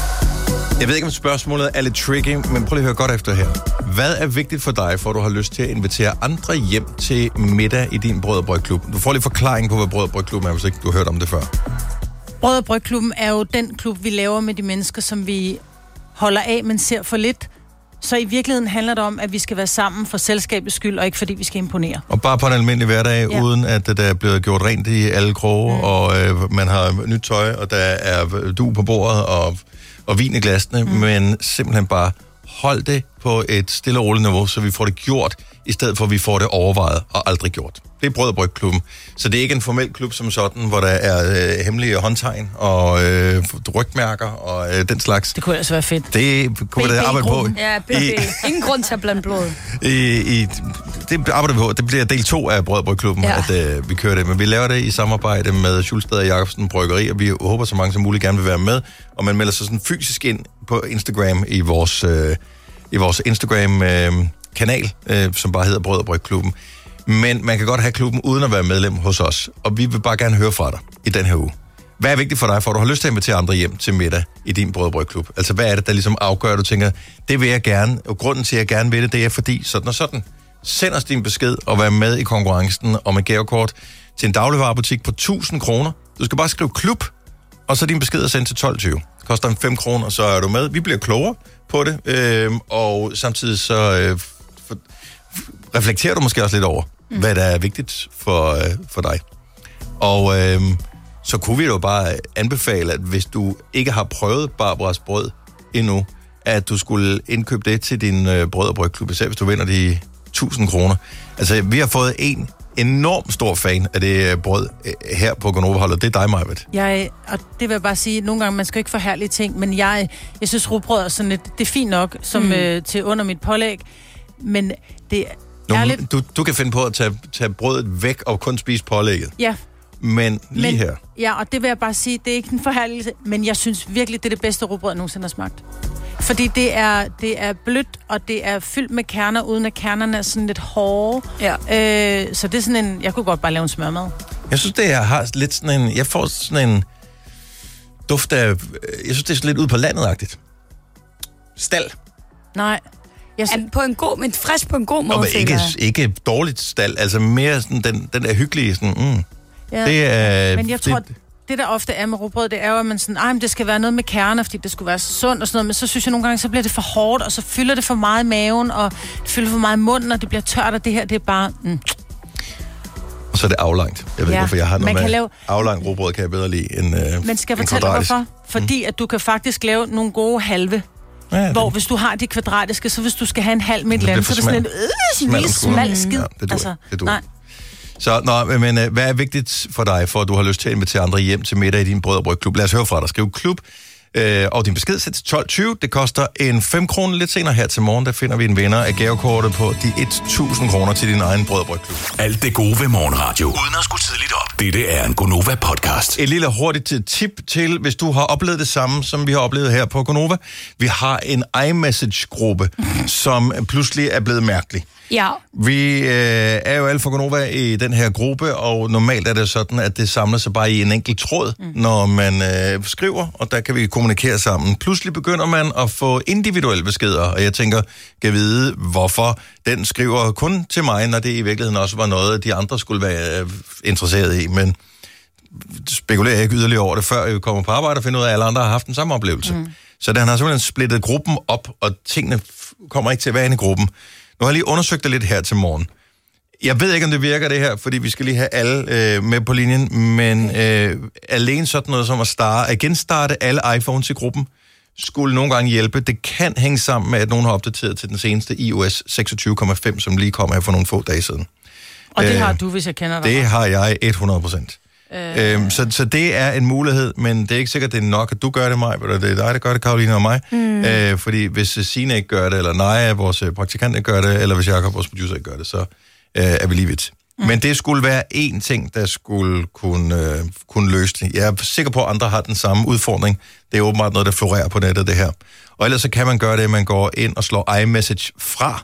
Jeg ved ikke, om spørgsmålet er lidt tricky, men prøv lige at høre godt efter her. Hvad er vigtigt for dig, for du har lyst til at invitere andre hjem til middag i din Brød og Brygklub? Du får lige forklaring på, hvad Brød og Brygklubben er, hvis ikke du har hørt om det før. Brød og Brygklubben er jo den klub, vi laver med de mennesker, som vi holder af, men ser for lidt. Så i virkeligheden handler det om, at vi skal være sammen for selskabets skyld, og ikke fordi vi skal imponere. Og bare på en almindelig hverdag, ja. Uden at der er blevet gjort rent i alle kroge, mm. og øh, man har nyt tøj, og der er du på bordet, og, og vin i glasene, mm. men simpelthen bare hold det på et stille og roligt niveau, så vi får det gjort, i stedet for at vi får det overvejet og aldrig gjort. Det er Brød og Brygklubben. Så det er ikke en formel klub som sådan, hvor der er øh, hemmelige håndtegn og øh, rygmærker og øh, den slags. Det kunne altså være fedt. Det kunne vi da arbejde på. Ja, B B. I, Ingen grund til at blande blod. I, i, det arbejder vi på. Det bliver del to af Brød og Brygklubben, ja. at øh, vi kører det. Men vi laver det i samarbejde med Schulstad og Jacobsen Bryggeri, og vi håber, så mange som muligt gerne vil være med. Og man melder sig sådan fysisk ind på Instagram i vores, øh, i vores Instagram-kanal, øh, øh, som bare hedder Brød og Brygklubben. Men man kan godt have klubben uden at være medlem hos os. Og vi vil bare gerne høre fra dig i den her uge. Hvad er vigtigt for dig, for du har lyst til at invitere andre hjem til middag i din Brød og Brygklub? Altså, hvad er det, der ligesom afgør, at du tænker, det vil jeg gerne, og grunden til, at jeg gerne vil det, det er fordi sådan og sådan. Send os din besked og vær med i konkurrencen om et gavekort til en dagligvarebutik på tusind kroner. Du skal bare skrive klub, og så din besked er sendt til tolv tyve. Det koster en fem kroner, så er du med. Vi bliver klogere på det, øh, og samtidig så øh, for, reflekterer du måske også lidt over, mm. hvad der er vigtigt for, øh, for dig. Og øh, så kunne vi jo bare anbefale, at hvis du ikke har prøvet Barbaras brød endnu, at du skulle indkøbe det til din øh, Brød og Brygklub, især hvis du vinder de tusind kroner. Altså, vi har fået en enormt stor fan af det øh, brød øh, her på Gonova-holdet. Det er dig, Majbet. Jeg, og det vil jeg bare sige, nogle gange, man skal ikke forherlige ting, men jeg, jeg synes, rugbrød er sådan et, det er fint nok som, mm. øh, til under mit pålæg, men det er lidt... Du, du kan finde på at tage, tage brødet væk og kun spise pålægget. Ja. Men lige men, her... Ja, og det vil jeg bare sige, det er ikke en forherligelse, men jeg synes virkelig, det er det bedste rugbrød, jeg nogensinde har smagt. Fordi det er, det er blødt, og det er fyldt med kerner, uden at kernerne er sådan lidt hårde. Ja. Øh, så det er sådan en... Jeg kunne godt bare lave en smørmad. Jeg synes, det er, har lidt sådan en... Jeg får sådan en duft af... Jeg synes, det er sådan lidt ude på landet-agtigt. Stald. Nej. Jeg synes, på en god, men frisk på en god måde. Og ikke, ikke dårligt stald. Altså mere sådan den, den der hyggelige... Sådan, mm. Ja. Det er... Men jeg tror... Det, det, der ofte er med rugbrød, det er jo, at man sådan, ej, men det skal være noget med kerner, fordi det skulle være så sundt og sådan noget, men så synes jeg nogle gange, så bliver det for hårdt, og så fylder det for meget i maven, og det fylder for meget i munden, og det bliver tørt, og det her, det er bare... Mm. Og så er det aflangt. Jeg ved ja, ikke, hvorfor jeg har noget med lave... aflangt rugbrød, kan jeg bedre lide end øh, Men skal jeg fortælle dig hvorfor? Fordi mm. at du kan faktisk lave nogle gode halve. Ja, ja, hvor det... hvis du har de kvadratiske, så hvis du skal have en halv med et land, så er det sådan en, øh, sådan en lille smal skid. Ja, det dur, altså, det dur. Nej. Så, nå, men øh, hvad er vigtigt for dig, for at du har lyst til at invitere andre hjem til middag i din Brød og Brygklub? Lad os høre fra dig. Skriv klub, øh, og din besked sæt til tolv tyve. Det koster en fem kroner. Lidt senere her til morgen, der finder vi en vinder af gavekortet på de tusind kroner til din egen Brød og Brygklub. Alt det gode ved morgenradio, uden at skulle tidligt op. Dette er en Gonova-podcast. Et lille hurtigt tip til, hvis du har oplevet det samme, som vi har oplevet her på Gonova. Vi har en iMessage-gruppe, som pludselig er blevet mærkelig. Ja. Vi øh, er jo alle for Gonova i den her gruppe, og normalt er det sådan, at det samler sig bare i en enkelt tråd, mm. når man øh, skriver, og der kan vi kommunikere sammen. Pludselig begynder man at få individuelle beskeder, og jeg tænker, kan vide, hvorfor den skriver kun til mig, når det i virkeligheden også var noget, de andre skulle være øh, interesseret i, men spekulerer jeg ikke yderligere over det, før jeg kommer på arbejde og finder ud af, at alle andre har haft den samme oplevelse. Mm. Så den har simpelthen splittet gruppen op, og tingene kommer ikke til at være inde i gruppen. Nu har jeg lige undersøgt det lidt her til morgen. Jeg ved ikke, om det virker det her, fordi vi skal lige have alle øh, med på linjen, men øh, alene sådan noget som at, starte, at genstarte alle iPhones i gruppen, skulle nogle gange hjælpe. Det kan hænge sammen med, at nogen har opdateret til den seneste i O S seksogtyve komma fem, som lige kom her for nogle få dage siden. Og det øh, har du, hvis jeg kender dig. Det har jeg hundrede procent. Øh. Øhm, så, så det er en mulighed, men det er ikke sikkert, det er nok, at du gør det, Maj, eller det er dig, der gør det, Karoline og mig. Mm. Øh, fordi hvis Signe ikke gør det, eller Naja, vores praktikant ikke gør det, eller hvis Jacob, vores producer, ikke gør det, så øh, er vi lige vidt. Mm. Men det skulle være én ting, der skulle kunne, øh, kunne løse det. Jeg er sikker på, at andre har den samme udfordring. Det er åbenbart noget, der florerer på nettet, det her. Og ellers så kan man gøre det, at man går ind og slår iMessage fra,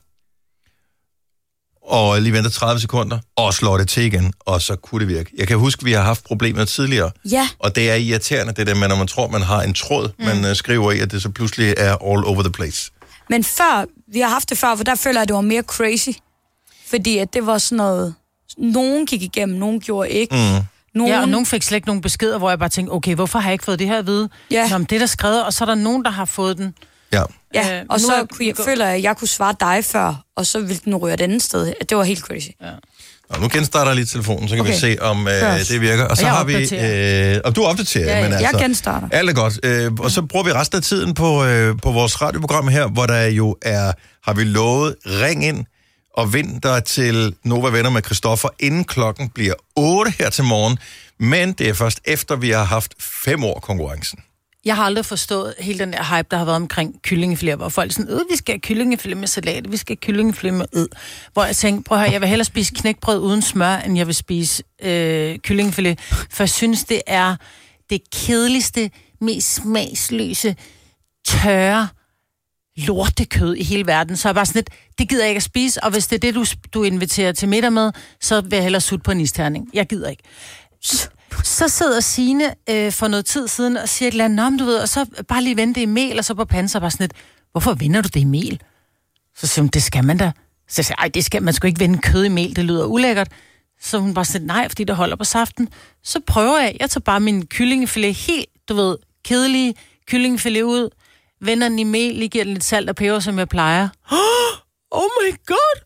og lige venter tredive sekunder, og slår det til igen, og så kunne det virke. Jeg kan huske, at vi har haft problemer tidligere, ja. Og det er irriterende, det der med, når man tror, man har en tråd, mm. man uh, skriver i, at det så pludselig er all over the place. Men før, vi har haft det før, for der føler jeg, at det var mere crazy. Fordi at det var sådan noget, nogen gik igennem, nogen gjorde ikke. Mm. Nogen... Ja, og nogen fik slet ikke nogen beskeder, hvor jeg bare tænkte, okay, hvorfor har jeg ikke fået det her at vide? Ja. Nå, det er der skrevet, og så er der nogen, der har fået den. Ja, ja øh, og så jeg, jeg, føler jeg, at jeg kunne svare dig før, og så ville den røre et andet sted. Det var helt crazy. Ja. Og nu genstarter jeg lige telefonen, så kan okay. vi se, om øh, det virker. Og, og så har vi... Øh, og du opdaterer, ja, ja. men altså... Jeg genstarter. Alt er godt. Øh, og så bruger vi resten af tiden på, øh, på vores radioprogram her, hvor der jo er... Har vi lovet, ring ind og vind dig til Nova Venner med Christoffer, inden klokken bliver otte her til morgen. Men det er først efter, vi har haft fem år konkurrencen. Jeg har aldrig forstået hele den der hype, der har været omkring kyllingefilé, hvor folk sådan, øh, vi skal have kyllingefilé med salat, vi skal have kyllingefilé med ød. Hvor jeg tænkte, prøv at høre, jeg vil hellere spise knækbrød uden smør, end jeg vil spise øh, kyllingefilé. For jeg synes, det er det kedeligste, mest smagsløse, tørre lortekød i hele verden. Så er jeg bare sådan lidt, det gider jeg ikke at spise, og hvis det er det, du, du inviterer til middag med, så vil jeg hellere sutte på en isterning. Jeg gider ikke. Så sidder Signe øh, for noget tid siden og siger et eller andet, om du ved, og så bare lige vende det i mel, og så på panden, så bare sådan lidt, hvorfor vender du det i mel? Så siger hun, det skal man da. Så siger jeg, ej, det skal man sgu ikke vende kød i mel, det lyder ulækkert. Så hun bare sådan, nej, fordi det holder på saften. Så prøver jeg, jeg tager bare min kyllingefilet helt, du ved, kedelige kyllingefilet ud, vender den i mel, lige giver den lidt salt og peber, som jeg plejer. Oh my god!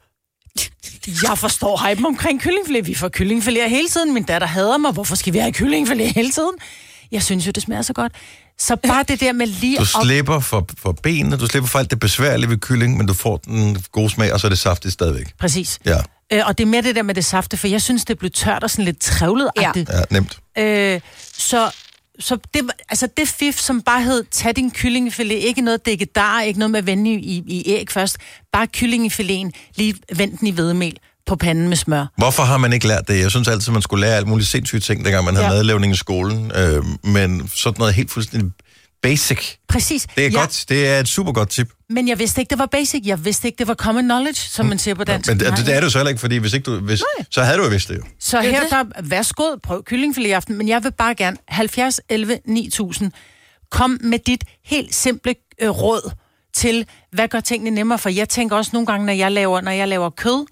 Jeg forstår hypen omkring kyllingfilet. Vi får kyllingfilet hele tiden. Min datter hader mig. Hvorfor skal vi have kyllingfilet hele tiden? Jeg synes jo, det smager så godt. Så bare det der med lige... Du slipper for, for benene, du slipper for alt det besværlige ved kylling, men du får den gode smag, og så er det saftigt stadigvæk. Præcis. Ja. Øh, og det er mere det der med det safte, for jeg synes, det blev tørt og sådan lidt trævlet-agtigt. Ja, ja nemt. Øh, så... Så det, altså det fif, som bare hed, tag din kyllingefilet, ikke noget dækkedar, ikke noget med at vende i, i æg først, bare kyllingefiléen, lige vend den i hvedemel på panden med smør. Hvorfor har man ikke lært det? Jeg synes altid, man skulle lære alt muligt sindssyge ting, dengang man havde ja. madlavning i skolen, øh, men sådan noget helt fuldstændig basic. Præcis. Det er ja. godt, det er et super godt tip. Men jeg vidste ikke, det var basic. Jeg vidste ikke, det var common knowledge, som man siger på dansk. Men det, det er det jo så heller ikke, fordi hvis ikke du... Hvis, så havde du jo vidst det jo. Så her, der, værsgod, prøv kyllingfilet i aften, men jeg vil bare gerne halvfjerds elleve ni tusind. Kom med dit helt simple øh, råd til, hvad gør tingene nemmere, for jeg tænker også nogle gange, når jeg laver, når jeg laver kød,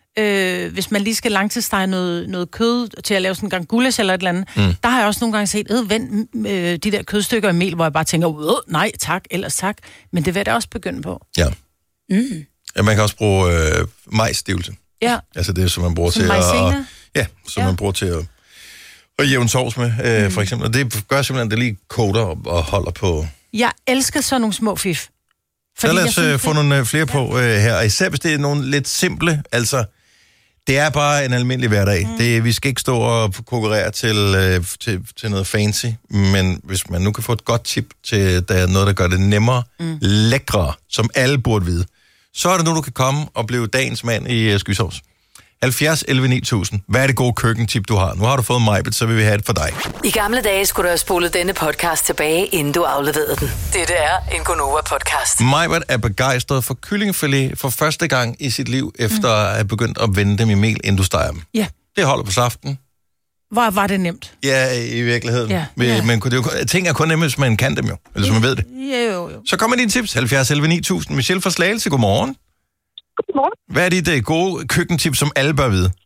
øh, hvis man lige skal langtidsstege noget, noget kød til at lave sådan en gang gulasch eller et eller andet, mm. der har jeg også nogle gange set, øh, vend øh, de der kødstykker i mel, hvor jeg bare tænker, øh, nej tak, ellers tak. Men det vil jeg da også begynde på. Ja. Mm. Ja, man kan også bruge øh, majsstivelse. Ja. Altså det, som man bruger som til majsena. at... Ja, som ja. man bruger til at, at jævne sovs med, øh, mm. for eksempel. Og det gør simpelthen, at det lige koder og, og holder på... Jeg elsker sådan nogle små fif. Så lad os synes, få det... nogle flere på øh, her. Og især hvis det er nogle lidt simple, altså... Det er bare en almindelig hverdag. Mm. Det, vi skal ikke stå og konkurrere til, øh, til, til noget fancy, men hvis man nu kan få et godt tip til der er noget, der gør det nemmere, mm. lækre, som alle burde vide, så er det nu, du kan komme og blive dagens mand i uh, skysovs. halvfjerds elleve ni tusind. Hvad er det gode køkkentip, du har? Nu har du fået Majbet, så vil vi have det for dig. I gamle dage skulle du have spolet denne podcast tilbage, inden du afleverede den. Dette er en Gonova-podcast. Majbet er begejstret for kyllingefilet for første gang i sit liv, efter mm. at have begyndt at vende dem i mel, inden du steger dem. Ja. Det holder på saften. Hvor var det nemt? Ja, i virkeligheden. Ja. Men, ja. men det er jo, ting er kun nemt, hvis man kan dem jo. Eller hvis man ved det. Ja, jo, jo. Så kommer dine tips. halvfjerds elleve ni tusind. Michelle fra Slagelse, godmorgen. Godmorgen. Hvad er dit uh, gode køkkentip, som alle bør vide?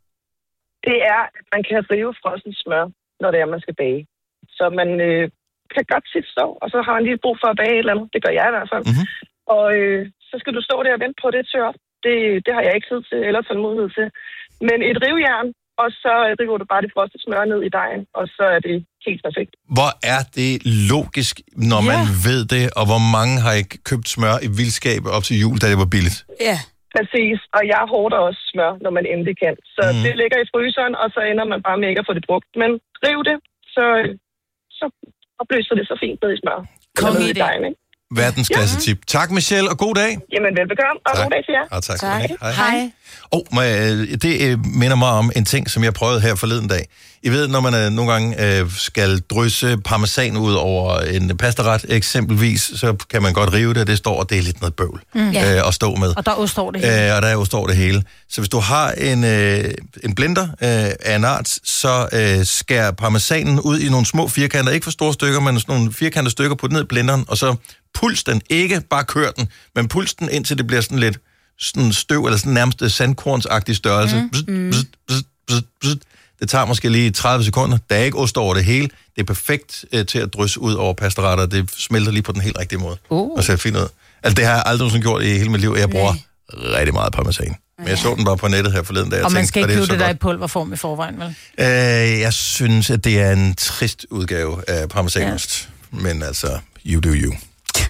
Det er, at man kan rive frossen smør, når det er, man skal bage. Så man øh, kan godt sit stå, og så har man lige brug for at bage et eller andet. Det gør jeg i hvert fald. Mm-hmm. Og øh, så skal du stå der og vente på det tør. Det, det har jeg ikke tid til, eller tålmodighed til. Men et rivjern, og så river du bare det frosne smør ned i dejen, og så er det helt perfekt. Hvor er det logisk, når yeah. man ved det, og hvor mange har ikke købt smør i vildskab op til jul, da det var billigt? Ja. Præcis, og jeg hårder også smør, når man endelig kan. Så mm. det ligger i fryseren, og så ender man bare med ikke at få det brugt. Men riv det, så, så opløser det så fint ned i smør. Kom i det. Dejen, Verdensklasse ja. tip. Tak, Michelle, og god dag. Jamen, velbekomme, og tak. God dag til jer. Og tak. Tak. Hej. Hej. Oh, det minder mig om en ting, som jeg prøvede her forleden dag. I ved, når man uh, nogle gange uh, skal drysse parmesan ud over en pastaret eksempelvis, så kan man godt rive det, og det står, og det er lidt noget bøvl mm. uh, at stå med. Og der udstår det hele. Uh, og der udstår det hele. Så hvis du har en, uh, en blender uh, af en art, så uh, skær parmesanen ud i nogle små firkanter, ikke for store stykker, men sådan nogle firkantede stykker, put ned i blenderen, og så puls den, ikke bare kør den, men puls den, indtil det bliver sådan lidt sådan støv, eller sådan nærmest sandkornsagtig størrelse. Mm. Bzz, bzz, bzz, bzz, bzz. Det tager måske lige tredive sekunder. Der er ikke ost over det hele. Det er perfekt uh, til at drysse ud over pastaretter. Det smelter lige på den helt rigtige måde. Uh. Og ser fint ud. Altså, det har jeg aldrig sådan gjort i hele mit liv. Jeg bruger Nej. rigtig meget parmesan. Men jeg så den bare på nettet her forleden dag. Og, og man skal ikke købe det, det der godt. i pulverform i forvejen, vel? Uh, jeg synes, at det er en trist udgave af parmesanost. Ja. Men altså, you do you.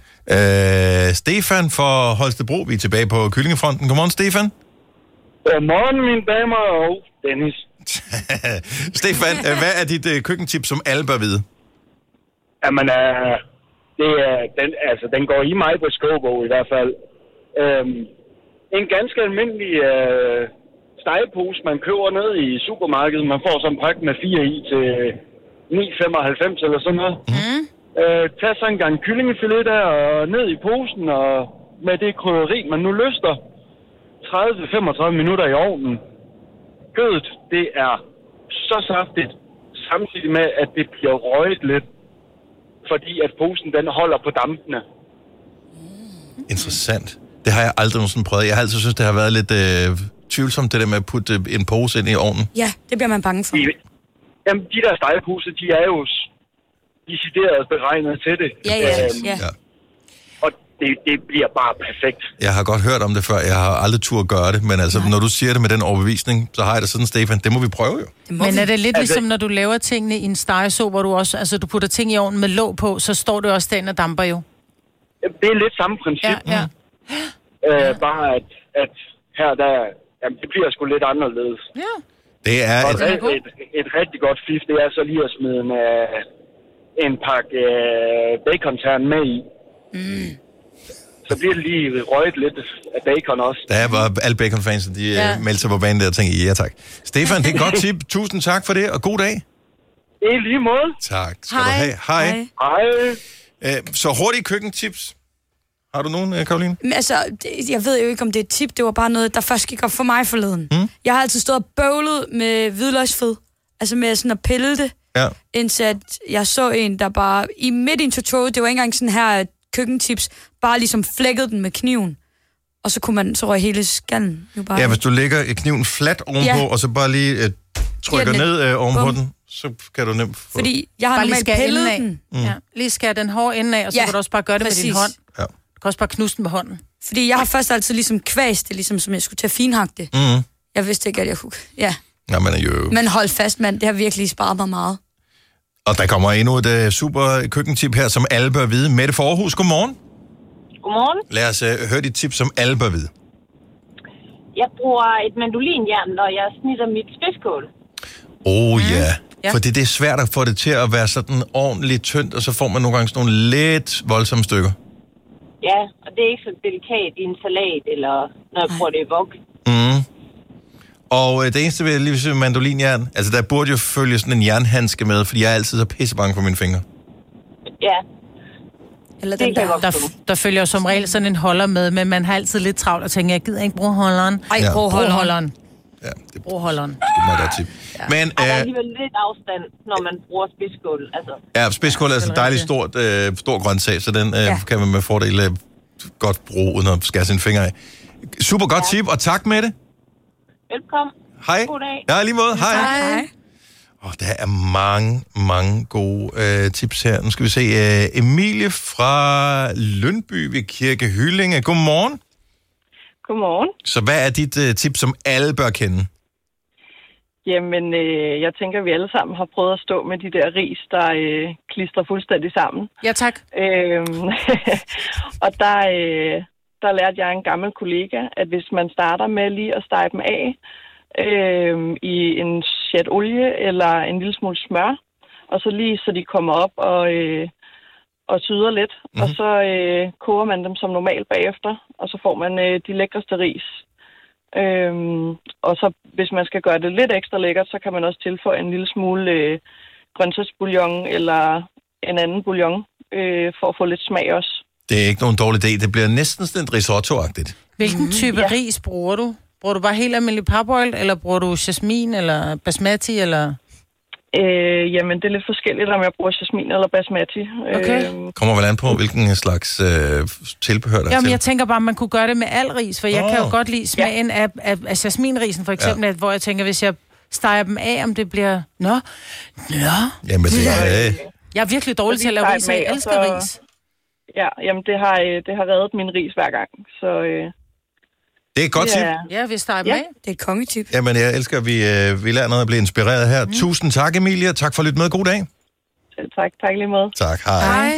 Uh, Stefan fra Holstebro, vi er tilbage på kyllingefronten. Godmorgen, Stefan. Godmorgen, mine damer og Dennis. Stefan, uh, hvad er dit uh, køkkentip, som alle bør vide? Jamen, uh, det er, den, altså, den går i mig på skåbog i hvert fald. Um, en ganske almindelig uh, stegepose, man køber ned i supermarkedet. Man får sådan en pakke med fire i til ni femoghalvfems eller sådan noget. Mm. Uh, tag så en gang kyllingefilet der og ned i posen, og med det krydderi, man nu lyster, tredive til femogtredive minutter i ovnen. Kødet, det er så saftigt, samtidig med, at det bliver røget lidt, fordi at posen, den holder på dampene. Interessant. Det har jeg aldrig nogensinde prøvet. Jeg har altid synes, det har været lidt øh, tvivlsomt, det der med at putte en pose ind i ovnen. Ja, det bliver man bange for. De, jamen, de der stegeposer, de er jo decideret beregnet til det. Ja, ja, øhm, ja. Ja. Og det, det bliver bare perfekt. Jeg har godt hørt om det før. Jeg har aldrig tur at gøre det, men altså, når du siger det med den overbevisning, så har jeg det sådan, Stefan, det må vi prøve jo. Men er det lidt altså, ligesom, når du laver tingene i en stegeså, hvor du også, altså du putter ting i ovnen med låg på, så står det også derinde og damper jo? Det er lidt samme princip. Ja, ja. Øh, bare at, at her der, jamen, det bliver sgu lidt anderledes. Ja. Det er Og et... et, et, et rigtig godt fif, det er så lige at smide en, uh, en pakke uh, bacon-tern med i. Mm. Så bliver det lige røget lidt af bacon også. Der er bare alle bacon-fans, de ja. uh, meldte sig på banen der og tænkte, ja tak. Stefan, det er et godt tip. Tusind tak for det, og god dag. I lige måde. Tak skal Hej. du have. Hej. Hej. Uh, så hurtige køkkentips. Har du nogen, Karoline? Men altså, det, jeg ved jo ikke, om det er et tip. Det var bare noget, der først gik op for mig forleden. Mm. Jeg har altid stået og bøvlet med hvidløgsfed. Altså med sådan at pille det. Ja. Indtil at jeg så en, der bare i midt i en tutorial, det var ikke engang sådan her køkkentips, bare ligesom flækkede den med kniven. Og så kunne man, så røg hele skallen jo bare. Ja, hvis du lægger kniven fladt ovenpå, ja. og så bare lige uh, trykker Ja, ned uh, ovenpå bum. den, så kan du nemt få... Fordi jeg har Bare lige normalt skære pillet enden af. den. Mm. Ja. Lige skære den hårde ende af, og så Ja, kan du også bare gøre det præcis. med din hånd. Ja. Du kan også bare knuse den med hånden. Fordi jeg har først altid ligesom kvæst det, ligesom som jeg skulle til at finhakke det. Mm. Jeg vidste ikke, at jeg kunne... Ja. Ja, men jo... Men hold fast, mand. Det har virkelig sparet mig meget. Og der kommer endnu et uh, super køkkentip her, som alle bør vide. Mette Forhus, godmorgen. Godmorgen. Lad os uh, høre dit tip, som alle bør vide. Jeg bruger et mandolinjern, når jeg snitter mit spidskål. Åh oh, Mm. ja. Ja. Fordi det er svært at få det til at være sådan ordentligt tyndt, og så får man nogle gange sådan nogle lidt voldsomme stykker. Ja, og det er ikke så delikat i en salat, eller når jeg bruger det i wok. Mm. Og øh, det eneste ved lige ved mandolinjern, altså der burde jo følge sådan en jernhandske med, fordi jeg er altid så pissebange for mine fingre. Ja. Eller Det den kan jeg der. godt Der, der følger jo som regel sådan en holder med, men man har altid lidt travlt og tænker, jeg gider ikke bruge holderen. Ej, Ja. brug Brug holderen. holderen. Ja, det, Brug holderen. det er meget godt tip. Ja. Men Og der er øh, alligevel lidt afstand, når man bruger spidskål. Altså, ja, spidskål er altså dejligt stort, øh, stor grøntsag, så den øh, ja. kan man med fordel øh, godt bruge, uden at skære sine fingre af. Super godt ja. tip, og tak med det. velkommen. Hej. God dag. Ja, lige måde. Hej. Hej. Og der er mange, mange gode øh, tips her. Nu skal vi se. Øh, Emilie fra Lyndby ved Kirke Hyllinge. Godmorgen. Godmorgen. Så hvad er dit øh, tip, som alle bør kende? Jamen, øh, jeg tænker, at vi alle sammen har prøvet at stå med de der ris, der øh, klistrer fuldstændig sammen. Ja, tak. Øhm, og der, øh, der lærte jeg en gammel kollega, at hvis man starter med lige at stege dem af øh, i en chat olie eller en lille smule smør, og så lige så de kommer op og, øh, og tyder lidt, mm-hmm. og så øh, koger man dem som normalt bagefter, og så får man øh, de lækreste ris. Øhm, og så hvis man skal gøre det lidt ekstra lækkert, så kan man også tilføje en lille smule øh, grøntsagsbouillon eller en anden bouillon øh, for at få lidt smag også. Det er ikke nogen dårlig idé. Det bliver næsten sådan et risotto-agtigt. Hvilken type ja. ris bruger du? Bruger du bare helt almindelig parboil, eller bruger du jasmin eller basmati, eller... Øh, jamen, det er lidt forskelligt, om jeg bruger jasmin eller basmati. Okay. Øh, Kommer vel an på, hvilken slags øh, tilbehør der er Jamen, til. jeg tænker bare, at man kunne gøre det med al ris, for jeg oh. kan jo godt lide smagen ja. af, af, af jasminrisen, for eksempel, ja. hvor jeg tænker, hvis jeg steger dem af, om det bliver... Nå, nå. Jamen, det er... Øh... Jeg er virkelig dårlig til at lave ris, og jeg elsker så... ris. Ja, jamen, det har, det har reddet min ris hver gang, så... Øh... Det er et godt tip. Ja, vi steger dem Ja, af. det er et kongetip. Jamen, jeg elsker, at vi, øh, vi lærer noget at blive inspireret her. Mm. Tusind tak, Emilie. Tak for at lytte med. God dag. Selv tak. Tak lige måde. Tak. Hej. Hej.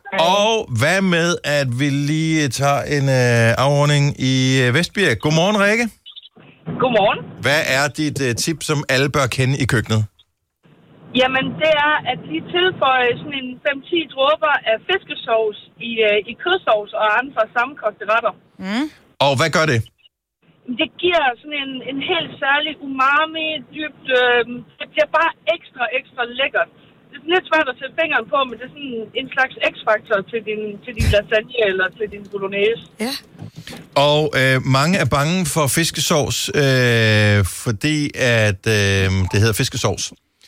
Og hvad med, at vi lige tager en øh, afordning i øh, Vestbjerg. Godmorgen, Rikke. Godmorgen. Hvad er dit øh, tip, som alle bør kende i køkkenet? Jamen, det er, at de tilføjer sådan en fem til ti dråber af fiskesovs i, øh, i kødsovs og andre sammenkogte retter. Mm. Og hvad gør det? Det giver sådan en, en helt særlig umami, dybt... Øh, det bliver bare ekstra, ekstra lækkert. Det er lidt svært at sætte fingeren på, men det er sådan en slags x-faktor til din, til din lasagne eller til din bolognese. Ja. Og øh, mange er bange for fiskesovs, øh, fordi at øh, det hedder fiskesovs.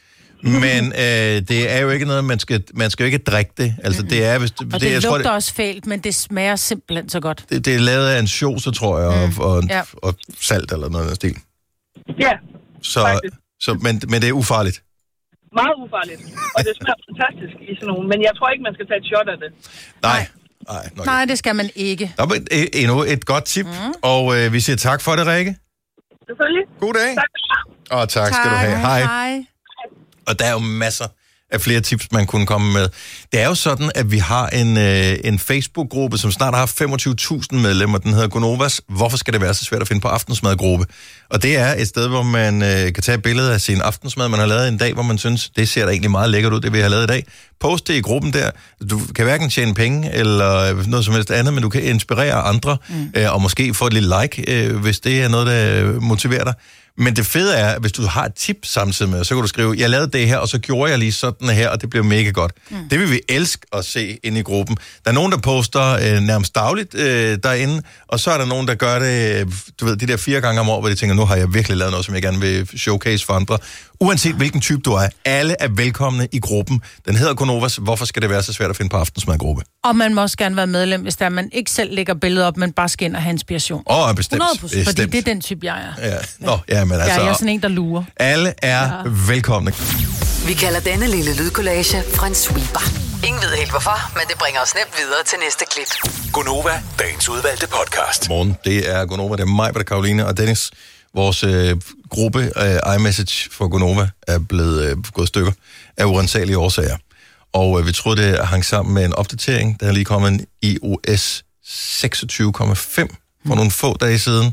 Men øh, det er jo ikke noget, man skal, man skal jo ikke drikke det. Altså, det er, hvis, Og det, det jeg lugter tror, det, også fælt, men det smager simpelthen så godt. det, det er lavet af en chose, tror jeg, Mm. og, og, Ja. og salt eller noget af den stil. Ja, Så, faktisk. så, men, men det er ufarligt. Meget ufarligt. Og det smager fantastisk i sådan nogle. Men jeg tror ikke, man skal tage et shot af det. Nej. Nej, nok Nej, det skal man ikke. Der var et- endnu et godt tip, mm. og øh, vi siger tak for det, Rikke. Selvfølgelig. God dag. Tak. Og tak, tak skal du have. Hej. Hej. Og der er jo masser af flere tips, man kunne komme med. Det er jo sådan, at vi har en, øh, en Facebook-gruppe, som snart har femogtyve tusind medlemmer. Den hedder Gonovas. Hvorfor skal det være så svært at finde på aftensmadgruppe? Og det er et sted, hvor man øh, kan tage et billede af sin aftensmad, man har lavet en dag, hvor man synes, det ser da egentlig meget lækkert ud, det vi har lavet i dag. Post det i gruppen der. Du kan hverken tjene penge eller noget som helst andet, men du kan inspirere andre, mm. øh, og måske få et lille like, øh, hvis det er noget, der motiverer dig. Men det fede er, hvis du har et tip samtidig med, så kan du skrive, jeg lavede det her, og så gjorde jeg lige sådan her, og det blev mega godt. Mm. Det vil vi elske at se inde i gruppen. Der er nogen, der poster øh, nærmest dagligt øh, derinde, og så er der nogen, der gør det, øh, du ved, de der fire gange om året, hvor de tænker, nu har jeg virkelig lavet noget, som jeg gerne vil showcase for andre. Uanset hvilken type du er, alle er velkomne i gruppen. Den hedder Gonovas. Hvorfor skal det være så svært at finde på aftensmadgruppe? Og man må også gerne være medlem, hvis der man ikke selv lægger billeder op, men bare skal ind og have inspiration. Åh, oh, bestemt. hundrede procent. Fordi bestemt. det er den type, jeg er. Ja. Nå, ja, men altså... Ja, jeg er sådan en, der lurer. Alle er ja. velkomne. Vi kalder denne lille lydkollage en sweeper. Ingen ved helt hvorfor, men det bringer os nemt videre til næste klip. Gonova, dagens udvalgte podcast. Morgen, det er Gonova, det er mig, det er Karoline og Dennis. Vores øh, gruppe øh, iMessage for Gonova er blevet øh, gået stykker af urensagelige årsager. Og øh, vi troede, det hang sammen med en opdatering. Der er lige kommet en i O S seksogtyve komma fem for nogle få dage siden.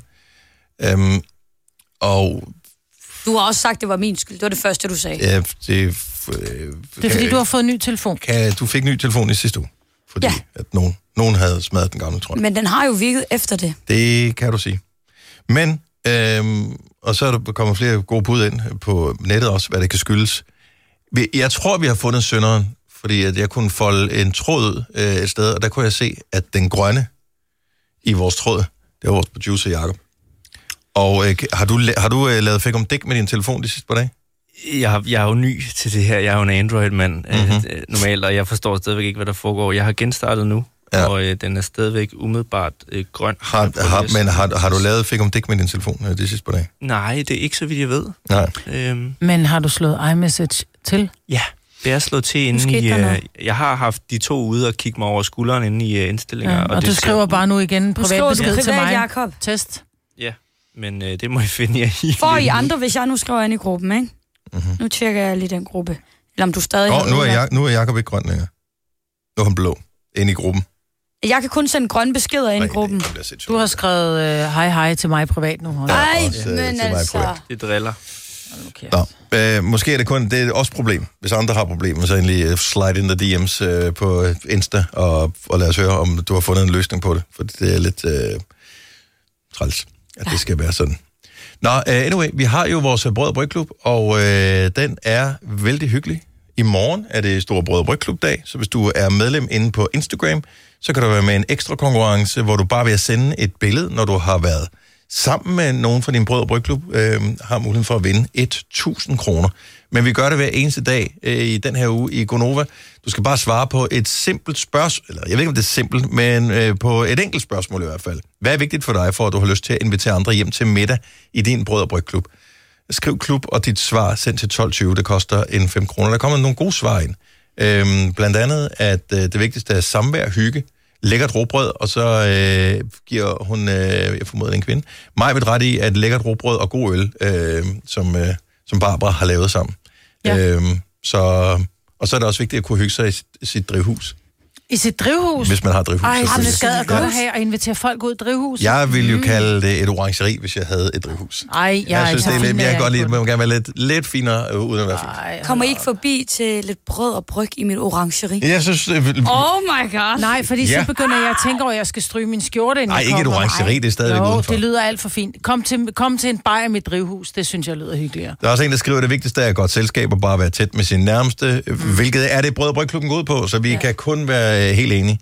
Øhm, og... Du har også sagt, det var min skyld. Det var det første, du sagde. Ja, det, øh, det er fordi, du har fået en ny telefon. Kan, du fik en ny telefon i sidste uge. Fordi ja. at nogen, nogen havde smadret den gamle, tror jeg. Men den har jo virket efter det. Det kan du sige. Men, øhm, og så er der kommet flere gode bud ind på nettet også, hvad det kan skyldes. Jeg tror, vi har fundet synderen, fordi at jeg kunne folde en tråd ud øh, et sted, og der kunne jeg se, at den grønne i vores tråd, det var vores producer Jacob. Og øh, har du, har du øh, lavet fik om dæk med din telefon de sidste par dage? Jeg, har, jeg er jo ny til det her. Jeg er jo en Android-mand Mm-hmm. øh, normalt, og jeg forstår stadigvæk ikke, hvad der foregår. Jeg har genstartet nu, ja. og øh, den er stadigvæk umiddelbart øh, grøn. Har, har, men har, har du lavet fik om dæk med din telefon øh, de sidste par dage? Nej, det er ikke så vidt, jeg ved. Nej. Øhm, Men har du slået iMessage til? Ja, det er slået til inde i... Øh, jeg har haft de to ude og kigge mig over skulderen inde i uh, indstillinger. Ja, og, og og det du skriver bare nu igen en privat besked privat, til mig. Jacob. Test. Ja, men øh, det må I finde jer i. For I andre, hvis jeg nu skriver ind i gruppen, ikke? Mm-hmm. Nu tjekker jeg lige den gruppe. Eller om du stadig Nå, har nu er, jeg, nu er Jacob ikke grøn længere. Nu er han blå. Inde i gruppen. Jeg kan kun sende grønne beskeder ind i gruppen. Du har skrevet øh, hej hej til mig privat nu. Nej, men altså... Det driller. Nå, øh, måske er det kun, det er også problem. Hvis andre har problemer, så endelig slide in the D M's øh, på Insta, og, og lad os høre, om du har fundet en løsning på det. For det er lidt øh, træls, at det skal være sådan. Nå, uh, anyway, vi har jo vores Brød og Brygklub, og øh, den er vældig hyggelig. I morgen er det Store Brød og Brygklub-dag, så hvis du er medlem inde på Instagram, så kan du være med en ekstra konkurrence, hvor du bare vil sende et billede, når du har været sammen med nogen fra din Brød og Brygklub, øh, har muligheden for at vinde tusind kroner. Men vi gør det hver eneste dag øh, i den her uge i Gonova. Du skal bare svare på et simpelt spørgsmål, eller jeg ved ikke, om det er simpelt, men øh, på et enkelt spørgsmål i hvert fald. Hvad er vigtigt for dig, for at du har lyst til at invitere andre hjem til middag i din Brød og Brygklub? Skriv klub, og dit svar send til tolv tyve. Det koster en fem kroner. Der kommer nogle gode svar ind. Øhm, blandt andet, at øh, det vigtigste er samvær, hygge, lækkert rugbrød, og så øh, giver hun, øh, jeg formoder en kvinde, mig vil ret i, at lækkert rugbrød og god øl, øh, som, øh, som Barbara har lavet sammen. Ja. Øhm, så, og så er det også vigtigt at kunne hygge sig i sit, sit drivhus. I sit drivhus? Hvis man har drivhus. Ej, det skal jeg godt have at invitere folk ud i drivhuset. Jeg ville jo kalde det et orangeri, hvis jeg havde et drivhus. Ej, jeg, jeg synes, det er lidt, jeg kan godt lide, at man må gerne være lidt, lidt finere, øh, uden at være fint. Kommer I ikke forbi til lidt brød og bryg i mit orangeri? Jeg synes... Øh, oh my god. Nej, fordi ja. Så begynder jeg at tænke over, at jeg skal stryge min skjorte, Nej, ikke et orangeri, det er stadigvæk jo, udenfor. det lyder alt for fint. Kom til, kom til en bajer i mit drivhus, det synes jeg lyder hyggeligere. Der er også en, der skriver, at det vigtigste er et godt selskab og bare være tæt med sin nærmeste, mm. hvilket er det Brød og Brygklubben går ud på, så vi ja. kan kun være helt enige.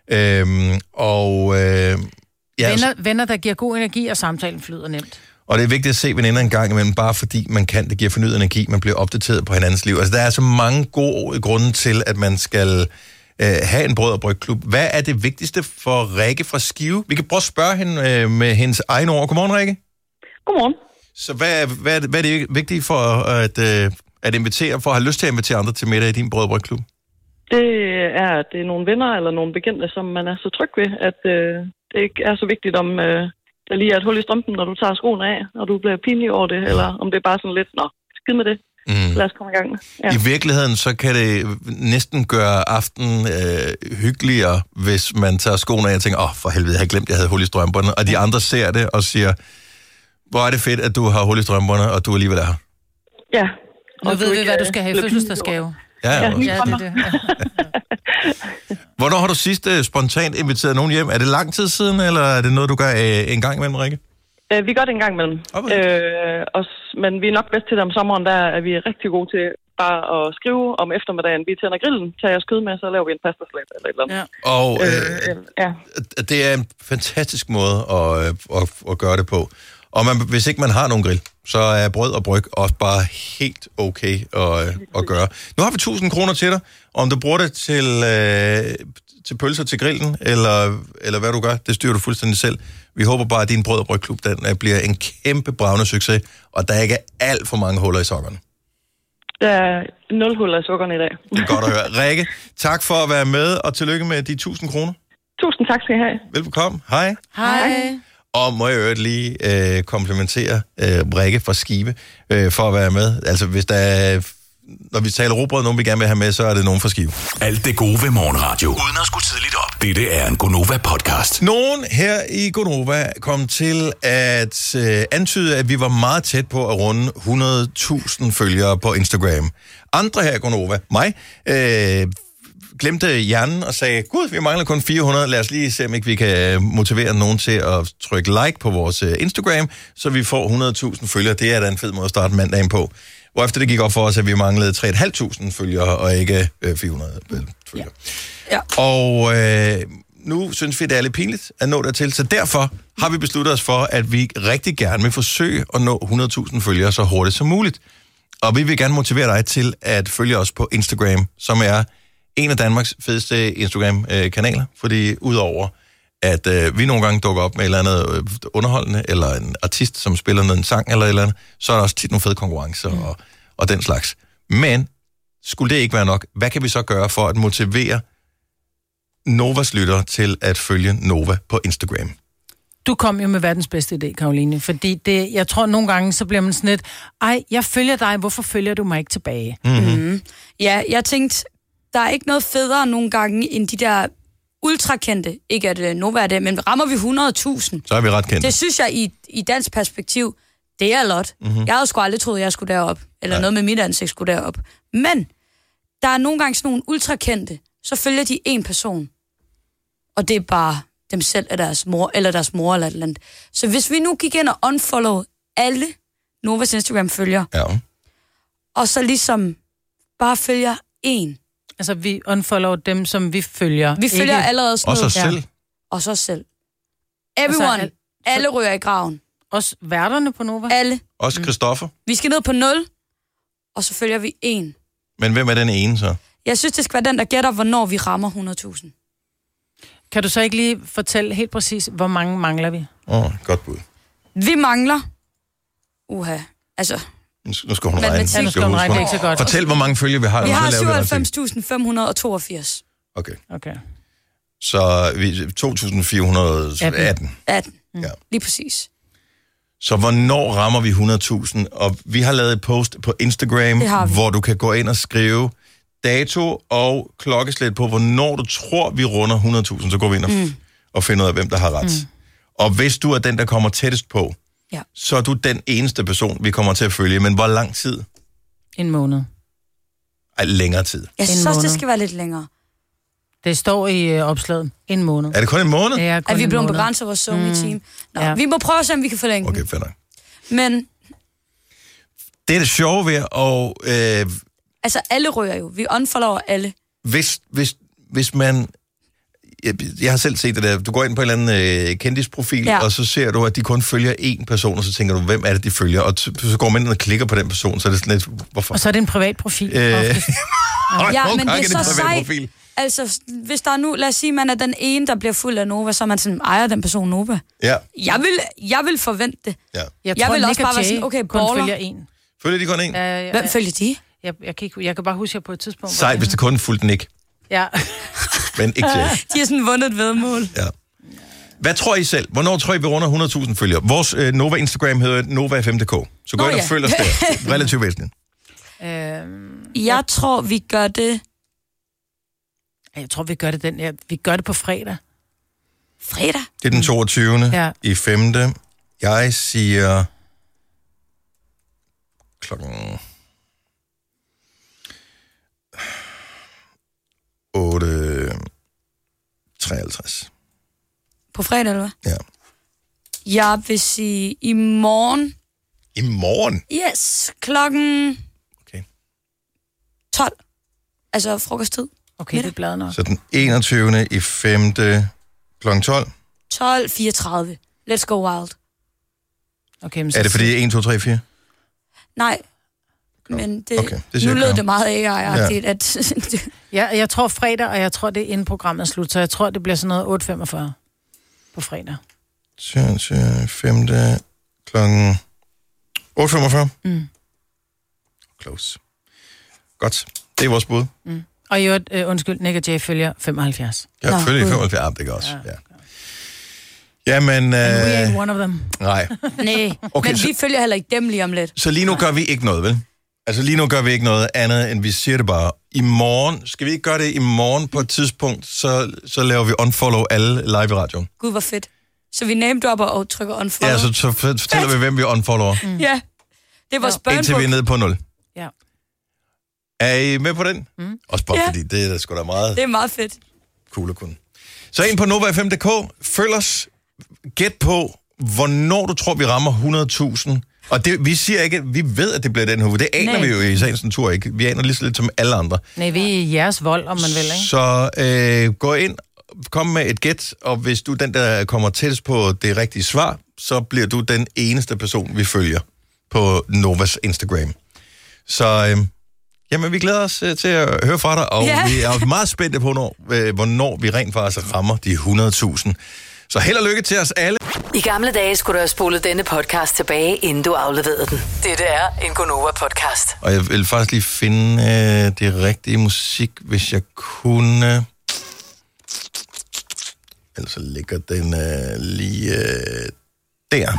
Øhm, og øh, ja, venner, venner, der giver god energi, og samtalen flyder nemt. Og det er vigtigt at se veninder en gang imellem, bare fordi man kan, det giver fornyet energi, man bliver opdateret på hinandens liv. Altså, der er så mange gode grunde til, at man skal øh, have en Brød og Brygklub. Hvad er det vigtigste for Rikke fra Skive? Vi kan prøve at spørge hende øh, med hendes egne ord. Godmorgen, Rikke. Godmorgen. Så hvad, hvad, er det, hvad er det vigtigt for at, øh, at invitere, for at have lyst til at invitere andre til middag i din Brød og Brygklub? Det er, at det er nogle venner eller nogle bekendte, som man er så tryg ved, at øh, det ikke er så vigtigt, om øh, der lige er et hul i strømpen, når du tager skoene af, og du bliver pinlig over det, eller om det er bare sådan lidt, nå, skid med det. Mm. Lad os komme i gang. Ja. I virkeligheden, så kan det næsten gøre aftenen øh, hyggeligere, hvis man tager skoene af og tænker, åh, oh, for helvede, jeg havde glemt, jeg havde hul i strømperne, og de andre ser det og siger, hvor er det fedt, at du har hul i strømperne, og du alligevel er her. Ja. Og nu ved vi, hvad du skal have i fødselsdagsgave. Ja, ja, ja, det er det. Ja. Hvornår har du sidst uh, spontant inviteret nogen hjem? Er det lang tid siden, eller er det noget, du gør uh, en gang imellem, Rikke? Uh, vi gør det en gang imellem. Okay. Uh, og, men vi er nok bedst til det om sommeren, der er vi rigtig gode til bare at skrive om eftermiddagen. Vi tænder grillen, tager jeres kød med, så laver vi en pastasalat eller et eller andet. Ja. Og uh, uh, ja. det er en fantastisk måde at, at, at gøre det på. Og man, hvis ikke man har nogen grill, så er brød og bryg også bare helt okay at, at gøre. Nu har vi tusind kroner til dig. Om du bruger det til, øh, til pølser til grillen, eller, eller hvad du gør, det styrer du fuldstændig selv. Vi håber bare, at din Brød og Brygklub, den bliver en kæmpe bravende succes, og der ikke er alt for mange huller i sokkerne. Der er nul huller i sokkerne i dag. Det er godt at høre. Rikke, tak for at være med, og tillykke med de tusind kroner. Tusind tak skal I have. Velbekomme. Hej. Hej. Og må jeg øvrigt lige øh, komplimentere øh, Rikke fra Skive øh, for at være med. Altså, hvis der er, når vi taler rugbrød, nogen vi gerne vil have med, så er det nogen fra Skive. Alt det gode ved morgenradio, uden at skulle tidligt op. Dette er en Gonova-podcast. Nogen her i Gonova kom til at øh, antyde, at vi var meget tæt på at runde hundrede tusind følgere på Instagram. Andre her i Gonova, mig, øh, glemte hjernen og sagde, gud, vi mangler kun fire hundrede, lad os lige se, om ikke vi kan motivere nogen til at trykke like på vores Instagram, så vi får hundrede tusind følgere. Det er da en fed måde at starte mandagen på. Hvorefter det gik op for os, at vi manglede tre tusind fem hundrede følgere, og ikke øh, fire hundrede følgere. Ja. Ja. Og øh, nu synes vi, det er lidt pinligt at nå dertil, så derfor har vi besluttet os for, at vi rigtig gerne vil forsøge at nå hundrede tusind følgere så hurtigt som muligt. Og vi vil gerne motivere dig til at følge os på Instagram, som er en af Danmarks fedeste Instagram-kanaler, fordi udover at øh, vi nogle gange dukker op med et eller andet underholdende, eller en artist, som spiller noget en sang eller et eller andet, så er der også tit nogle fede konkurrencer mm. og, og den slags. Men skulle det ikke være nok, hvad kan vi så gøre for at motivere Novas lyttere til at følge Nova på Instagram? Du kom jo med verdens bedste idé, Karoline, fordi det, jeg tror nogle gange, så bliver man sådan lidt, ej, jeg følger dig, hvorfor følger du mig ikke tilbage? Mm-hmm. Mm. Ja, jeg tænkte, der er ikke noget federe nogle gange, end de der ultrakendte, ikke at uh, Nova er det, men rammer vi hundrede tusind. Så er vi ret kendte. Det synes jeg i, i dansk perspektiv, det er lot. Mm-hmm. Jeg havde sgu aldrig troet, jeg skulle derop, eller Nej. noget med mit ansigt skulle derop. Men der er nogle gange sådan nogle ultrakendte, så følger de en person, og det er bare dem selv, eller deres mor, eller deres mor, eller et eller andet. Så hvis vi nu gik ind og unfollow alle Novas Instagram-følger, ja. og så ligesom bare følger en. Altså, vi unfollow dem, som vi følger. Vi følger ikke... allerede sådan noget. Og så selv. Ja. Og så selv. Everyone. Altså, al... Alle rører i graven. Også værterne på Nova? Alle. Også Christoffer? Mm. Vi skal ned på nul, og så følger vi en. Men hvem er den ene så? Jeg synes, det skal være den, der gætter, hvornår vi rammer hundrede tusind. Kan du så ikke lige fortælle helt præcis, hvor mange mangler vi? Åh, oh, godt bud. Vi mangler... Uha, altså... Nu skal hun regne. Ja, nu skal hun regne, det ikke så godt. Fortæl, hvor mange følger vi har. Vi har syvoghalvfems tusind fem hundrede og toogfirs. Okay. Okay. Så vi to tusind fire hundrede og atten. atten. Mm. Ja. Lige præcis. Så hvornår rammer vi hundrede tusind? Og vi har lavet et post på Instagram, hvor du kan gå ind og skrive dato og klokkeslæt på, hvornår du tror, vi runder hundrede tusind. Så går vi ind og, mm. og finder ud af, hvem der har ret. Mm. Og hvis du er den, der kommer tættest på, ja. så er du den eneste person, vi kommer til at følge. Men hvor lang tid? En måned. Ej, længere tid. Jeg synes også, det skal være lidt længere. Det står i øh, opslaget. En måned. Er det kun en måned? Ja, kun at vi er blevet begrænset vores SoMe-team. Mm. Nå, ja. Vi må prøve at se, om vi kan forlænge Okay, fair nok. Men... Det er det sjove ved at... Øh, altså, alle rører jo. Vi unfollower alle. Hvis, hvis, hvis man... Jeg, jeg har selv set det der. Du går ind på en eller anden øh, kendisprofil, ja. og så ser du, at de kun følger én person, og så tænker du, hvem er det, de følger? Og t- så går man ind og klikker på den person, så er det sådan lidt... Hvorfor? Og så er det en privat profil. Øh, ja, men det er så sejt. Altså, hvis der er nu... Lad os sige, man er den ene, der bliver fuld af Nova, så er man sådan, ejer den person Nova. Ja. Jeg vil, jeg vil forvente det. Ja. Jeg, jeg tror, vil Nick også bare være sådan, okay, kun følger en. Følger de kun en? Uh, ja, Hvem følger de? Jeg, jeg, kan ikke, jeg kan bare huske, at på et tidspunkt... Sejt, hvis det kun fulgte Nick. Ja. Men ikke til. De har sådan vundet et vedmål. Ja. Hvad tror I selv? Hvornår tror I, vi runder hundrede tusind følgere? Vores øh, Nova Instagram hedder Nova fem punktum d k. Så gå ind og følg os der. Relativt væsentligt. Øhm, jeg tror, vi gør det... Jeg tror, vi gør det den... Ja, vi gør det på fredag. Fredag? Det er den toogtyvende Ja. i femte. Jeg siger... Klokken... otte treoghalvtreds. På fredag, eller hvad? Ja. Jeg vil sige i morgen. I morgen? Yes, klokken... Okay. tolv. Altså frokosttid. Okay, det er bladet nok. Så den enogtyvende i femte klokken tolv. tolv fireogtredive. Let's go wild. Okay, men er det fordi en, to, tre, fire? Nej. Men det, okay, det nu lød det meget A I-agtigt, ja. at... ja, jeg tror fredag, og jeg tror, det er inden programmet er slut, så jeg tror, det bliver sådan noget otte femogfyrre på fredag. tyvende femte klokken otte femogfyrre. Mm. Close. Godt. Det er vores bud. Mm. Og i øvrigt, øh, undskyld, Nick og Jay følger femoghalvfjerds. Ja, følger femoghalvfjerds. Ja, det kan også. Ja. Ja. Jamen... Øh... And we ain't one of them. Nej. Nej, okay, men så... vi følger heller ikke dem lige om lidt. Så lige nu gør vi ikke noget, vel? Altså lige nu gør vi ikke noget andet, end vi siger det bare. I morgen, skal vi ikke gøre det i morgen på et tidspunkt, så, så laver vi unfollow alle live i radioen. Gud, hvor fedt. Så vi name-dropper og trykker unfollow. Ja, så, så fortæller vi, hvem vi unfollower. Mm. Ja, det er vores ja. Indtil vi er nede på nul. Ja. Er I med på den? Mm. Også bare ja. fordi, det er da sgu da meget... Det er meget fedt. Cool at kunne. Så ind på Nova fem punktum d k. Følg os. Gæt på, hvornår du tror, vi rammer hundrede tusind. Og det, vi siger ikke, at vi ved, at det bliver den her. Det aner Nej. vi jo i sagens natur ikke. Vi aner lige så lidt som alle andre. Nej, vi er i jeres vold, om man vil, ikke? Så øh, gå ind, kom med et gæt, og hvis du er den, der kommer tættest på det rigtige svar, så bliver du den eneste person, vi følger på Novas Instagram. Så øh, jamen, vi glæder os øh, til at høre fra dig, og yeah. vi er meget spændte på, når, øh, hvornår vi rent faktisk rammer de hundrede tusind. Så held og lykke til os alle. I gamle dage skulle du have spolet denne podcast tilbage, inden du afleverede den. Dette er en Gonova-podcast. Og jeg vil faktisk lige finde øh, det rigtige musik, hvis jeg kunne. Ellers så ligger den øh, lige øh, der.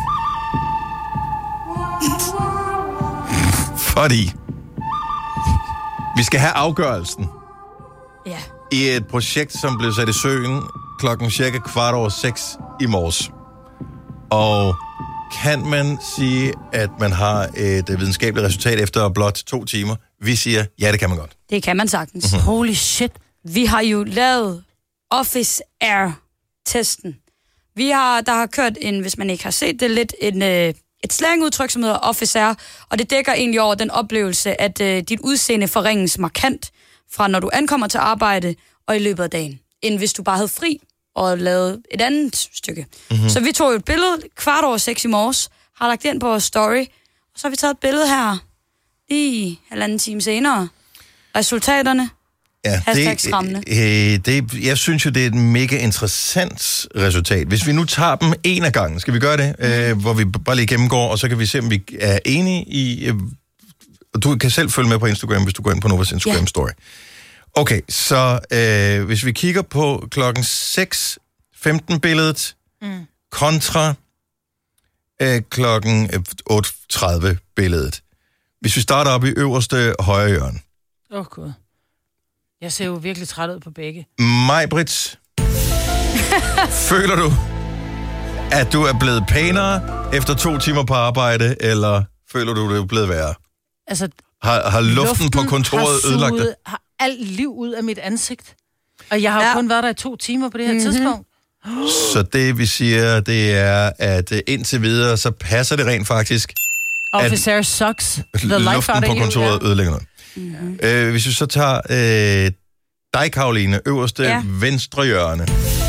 Fordi vi skal have afgørelsen. Ja. i et projekt, som blev sat i søen klokken cirka kvart over seks i morges. Og kan man sige, at man har et videnskabeligt resultat efter blot to timer? Vi siger, ja, det kan man godt. Det kan man sagtens. Mm-hmm. Holy shit. Vi har jo lavet Office Air-testen. Vi har, der har kørt en, hvis man ikke har set det, lidt en, øh, et slangudtryk, som hedder Office Air, og det dækker egentlig over den oplevelse, at øh, dit udseende forringes markant fra når du ankommer til arbejde og i løbet af dagen, end hvis du bare havde fri og lavet et andet stykke. Mm-hmm. Så vi tog et billede kvart over seks i morges, har lagt det ind på vores story, og så har vi taget et billede her lige halvanden time senere. Resultaterne. Ja, det, øh, det, jeg synes jo, det er et mega interessant resultat. Hvis vi nu tager dem en af gangen, skal vi gøre det? Øh, hvor vi bare lige gennemgår, og så kan vi se, om vi er enige i... Øh, du kan selv følge med på Instagram, hvis du går ind på Novas Instagram-story. Okay, så øh, hvis vi kigger på klokken seks femten-billedet mm. kontra øh, klokken otte tredive-billedet. Hvis vi starter op i øverste højre hjørne. Åh, oh, Gud. Jeg ser jo virkelig træt ud på begge. Maj-Brit, føler du, at du er blevet pænere efter to timer på arbejde, eller føler du, at du er blevet værre? Altså, har, har luften, luften på kontoret har ødelagt dig? har alt liv ud af mit ansigt. Og jeg har ja. kun været der i to timer på det her mm-hmm. tidspunkt. Så det, vi siger, det er, at indtil videre, så passer det rent faktisk, Office Air sucks. The luften på kontoret ødelægger noget. Mm-hmm. Øh, hvis vi så tager øh, dig, Karoline, øverste ja. venstre hjørne.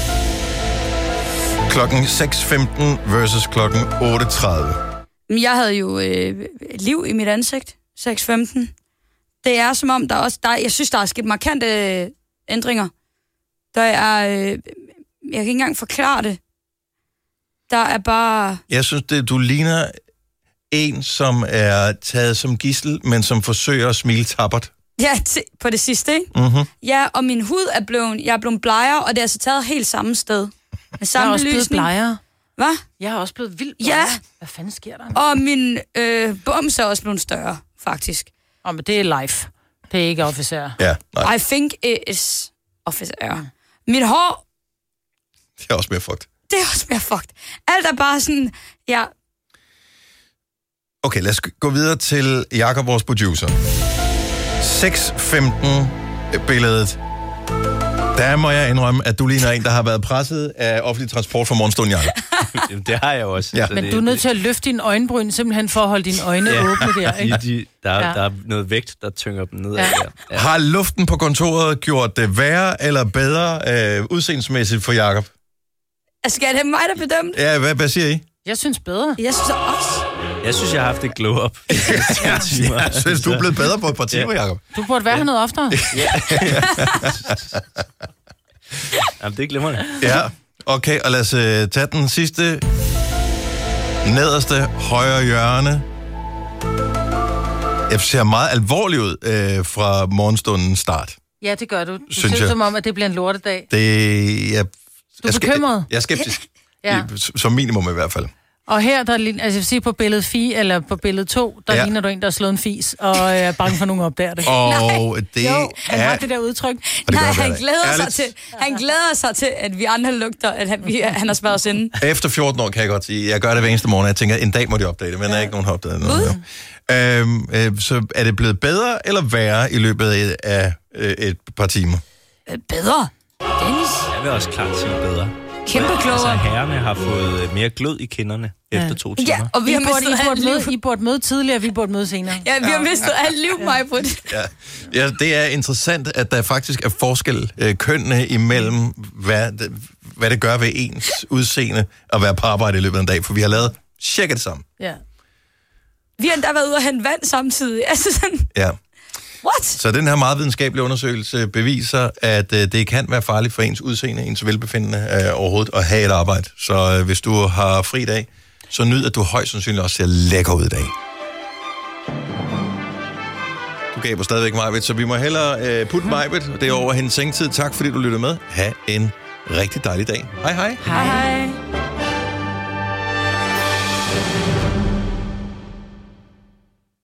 Klokken seks femten versus klokken otte tredive. Jeg havde jo øh, liv i mit ansigt, seks femten. Det er som om, der også... Der, jeg synes, der er sket markante øh, ændringer. Der er... Øh, jeg kan ikke engang forklare det. Der er bare... Jeg synes, det, du ligner... en, som er taget som gidsel, men som forsøger at smile tappert. Ja, t- på det sidste, ikke? Mm-hmm. Ja, og min hud er blevet, jeg er blevet blegere, og det er altså taget helt samme sted. Med samme jeg er også blevet blegere. Hvad? Jeg er også blevet vildt blegere. Ja. Hvad fanden sker der? Og min øh, bums er også blevet større, faktisk. Åh, oh, men det er life. Det er ikke Office Air. Ja, nej. I think it is Office Air. Mm. Mit hår... Det er også mere fucked. Det er også mere fucked. Alt er bare sådan, ja... Okay, lad os gå videre til Jakob, vores producer. seks femten billedet. Der må jeg indrømme, at du ligner en, der har været presset af offentlig transport fra morgenstunden, Jakob. Det har jeg også. Ja. Men det, du er nødt til at løfte dine øjenbryn, simpelthen for at holde dine øjne ja. åbne der, ikke? De, de, der, ja. der er noget vægt, der tynger dem nedad. Ja. Ja. Har luften på kontoret gjort det værre eller bedre øh, udseendsmæssigt for Jakob? Skal det mig, der bedømme? Ja, hvad, hvad siger I? Jeg synes bedre. Jeg synes også. Jeg synes, jeg har haft et glow-up. ja, jeg synes, du er blevet bedre på et par timer, Jacob. Du burde være ja. noget oftere. Ja. Jamen, det glemmer jeg. Ja, okay, og lad os uh, tage den sidste nederste højre hjørne. Jeg ser meget alvorlig ud uh, fra morgenstundens start. Ja, det gør du. Du synes ser som om, at det bliver en lortedag. Det, jeg, du er bekymret? Jeg er skeptisk. Ja. Som minimum i hvert fald. Og her, der, altså jeg vil sige på billede fire, eller på billede to, der ja. ligner du en, der har slået en fis, og er bange for, nogen opdager det. Og Nej. det jo, han er... har det der udtryk. Nej, han glæder, sig til, han glæder sig til, at vi andre lugter, at han, vi, han har spadet os inden. Efter fjorten år kan jeg godt sige, jeg gør det hver eneste morgen, jeg tænker, en dag må de opdage det, men ja. der er ikke nogen, der opdager noget. Øhm, øh, så er det blevet bedre eller værre i løbet af øh, et par timer? Bedre? Dennis? Jeg vil også klart sige bedre. Kæmpe klogere. Altså, herrerne har fået mere glød i kinderne ja. efter to timer. Ja, og vi I har burde, mistet I, burde liv. møde, I burde møde tidligere, vi burde møde senere. Ja, vi har mistet ja. alt liv, mig på det. Ja. ja, det er interessant, at der faktisk er forskel øh, kønnene imellem, hvad det, hvad det gør ved ens udseende at være på arbejde i løbet af en dag, for vi har lavet cirka det samme. Ja. Vi har endda været ude og hente vand samtidig. Altså sådan... Ja. What? Så den her meget videnskabelige undersøgelse beviser, at øh, det kan være farligt for ens udseende, ens velbefindende øh, overhovedet at have et arbejde. Så øh, hvis du har fri dag, så nyd, at du højst sandsynligt også ser lækker ud i dag. Du gaber stadigvæk Majbet, så vi må hellere øh, putte Majbet, og det er over hendes sengetid. Tak fordi du lyttede med. Ha' en rigtig dejlig dag. Hej hej. Hej hej.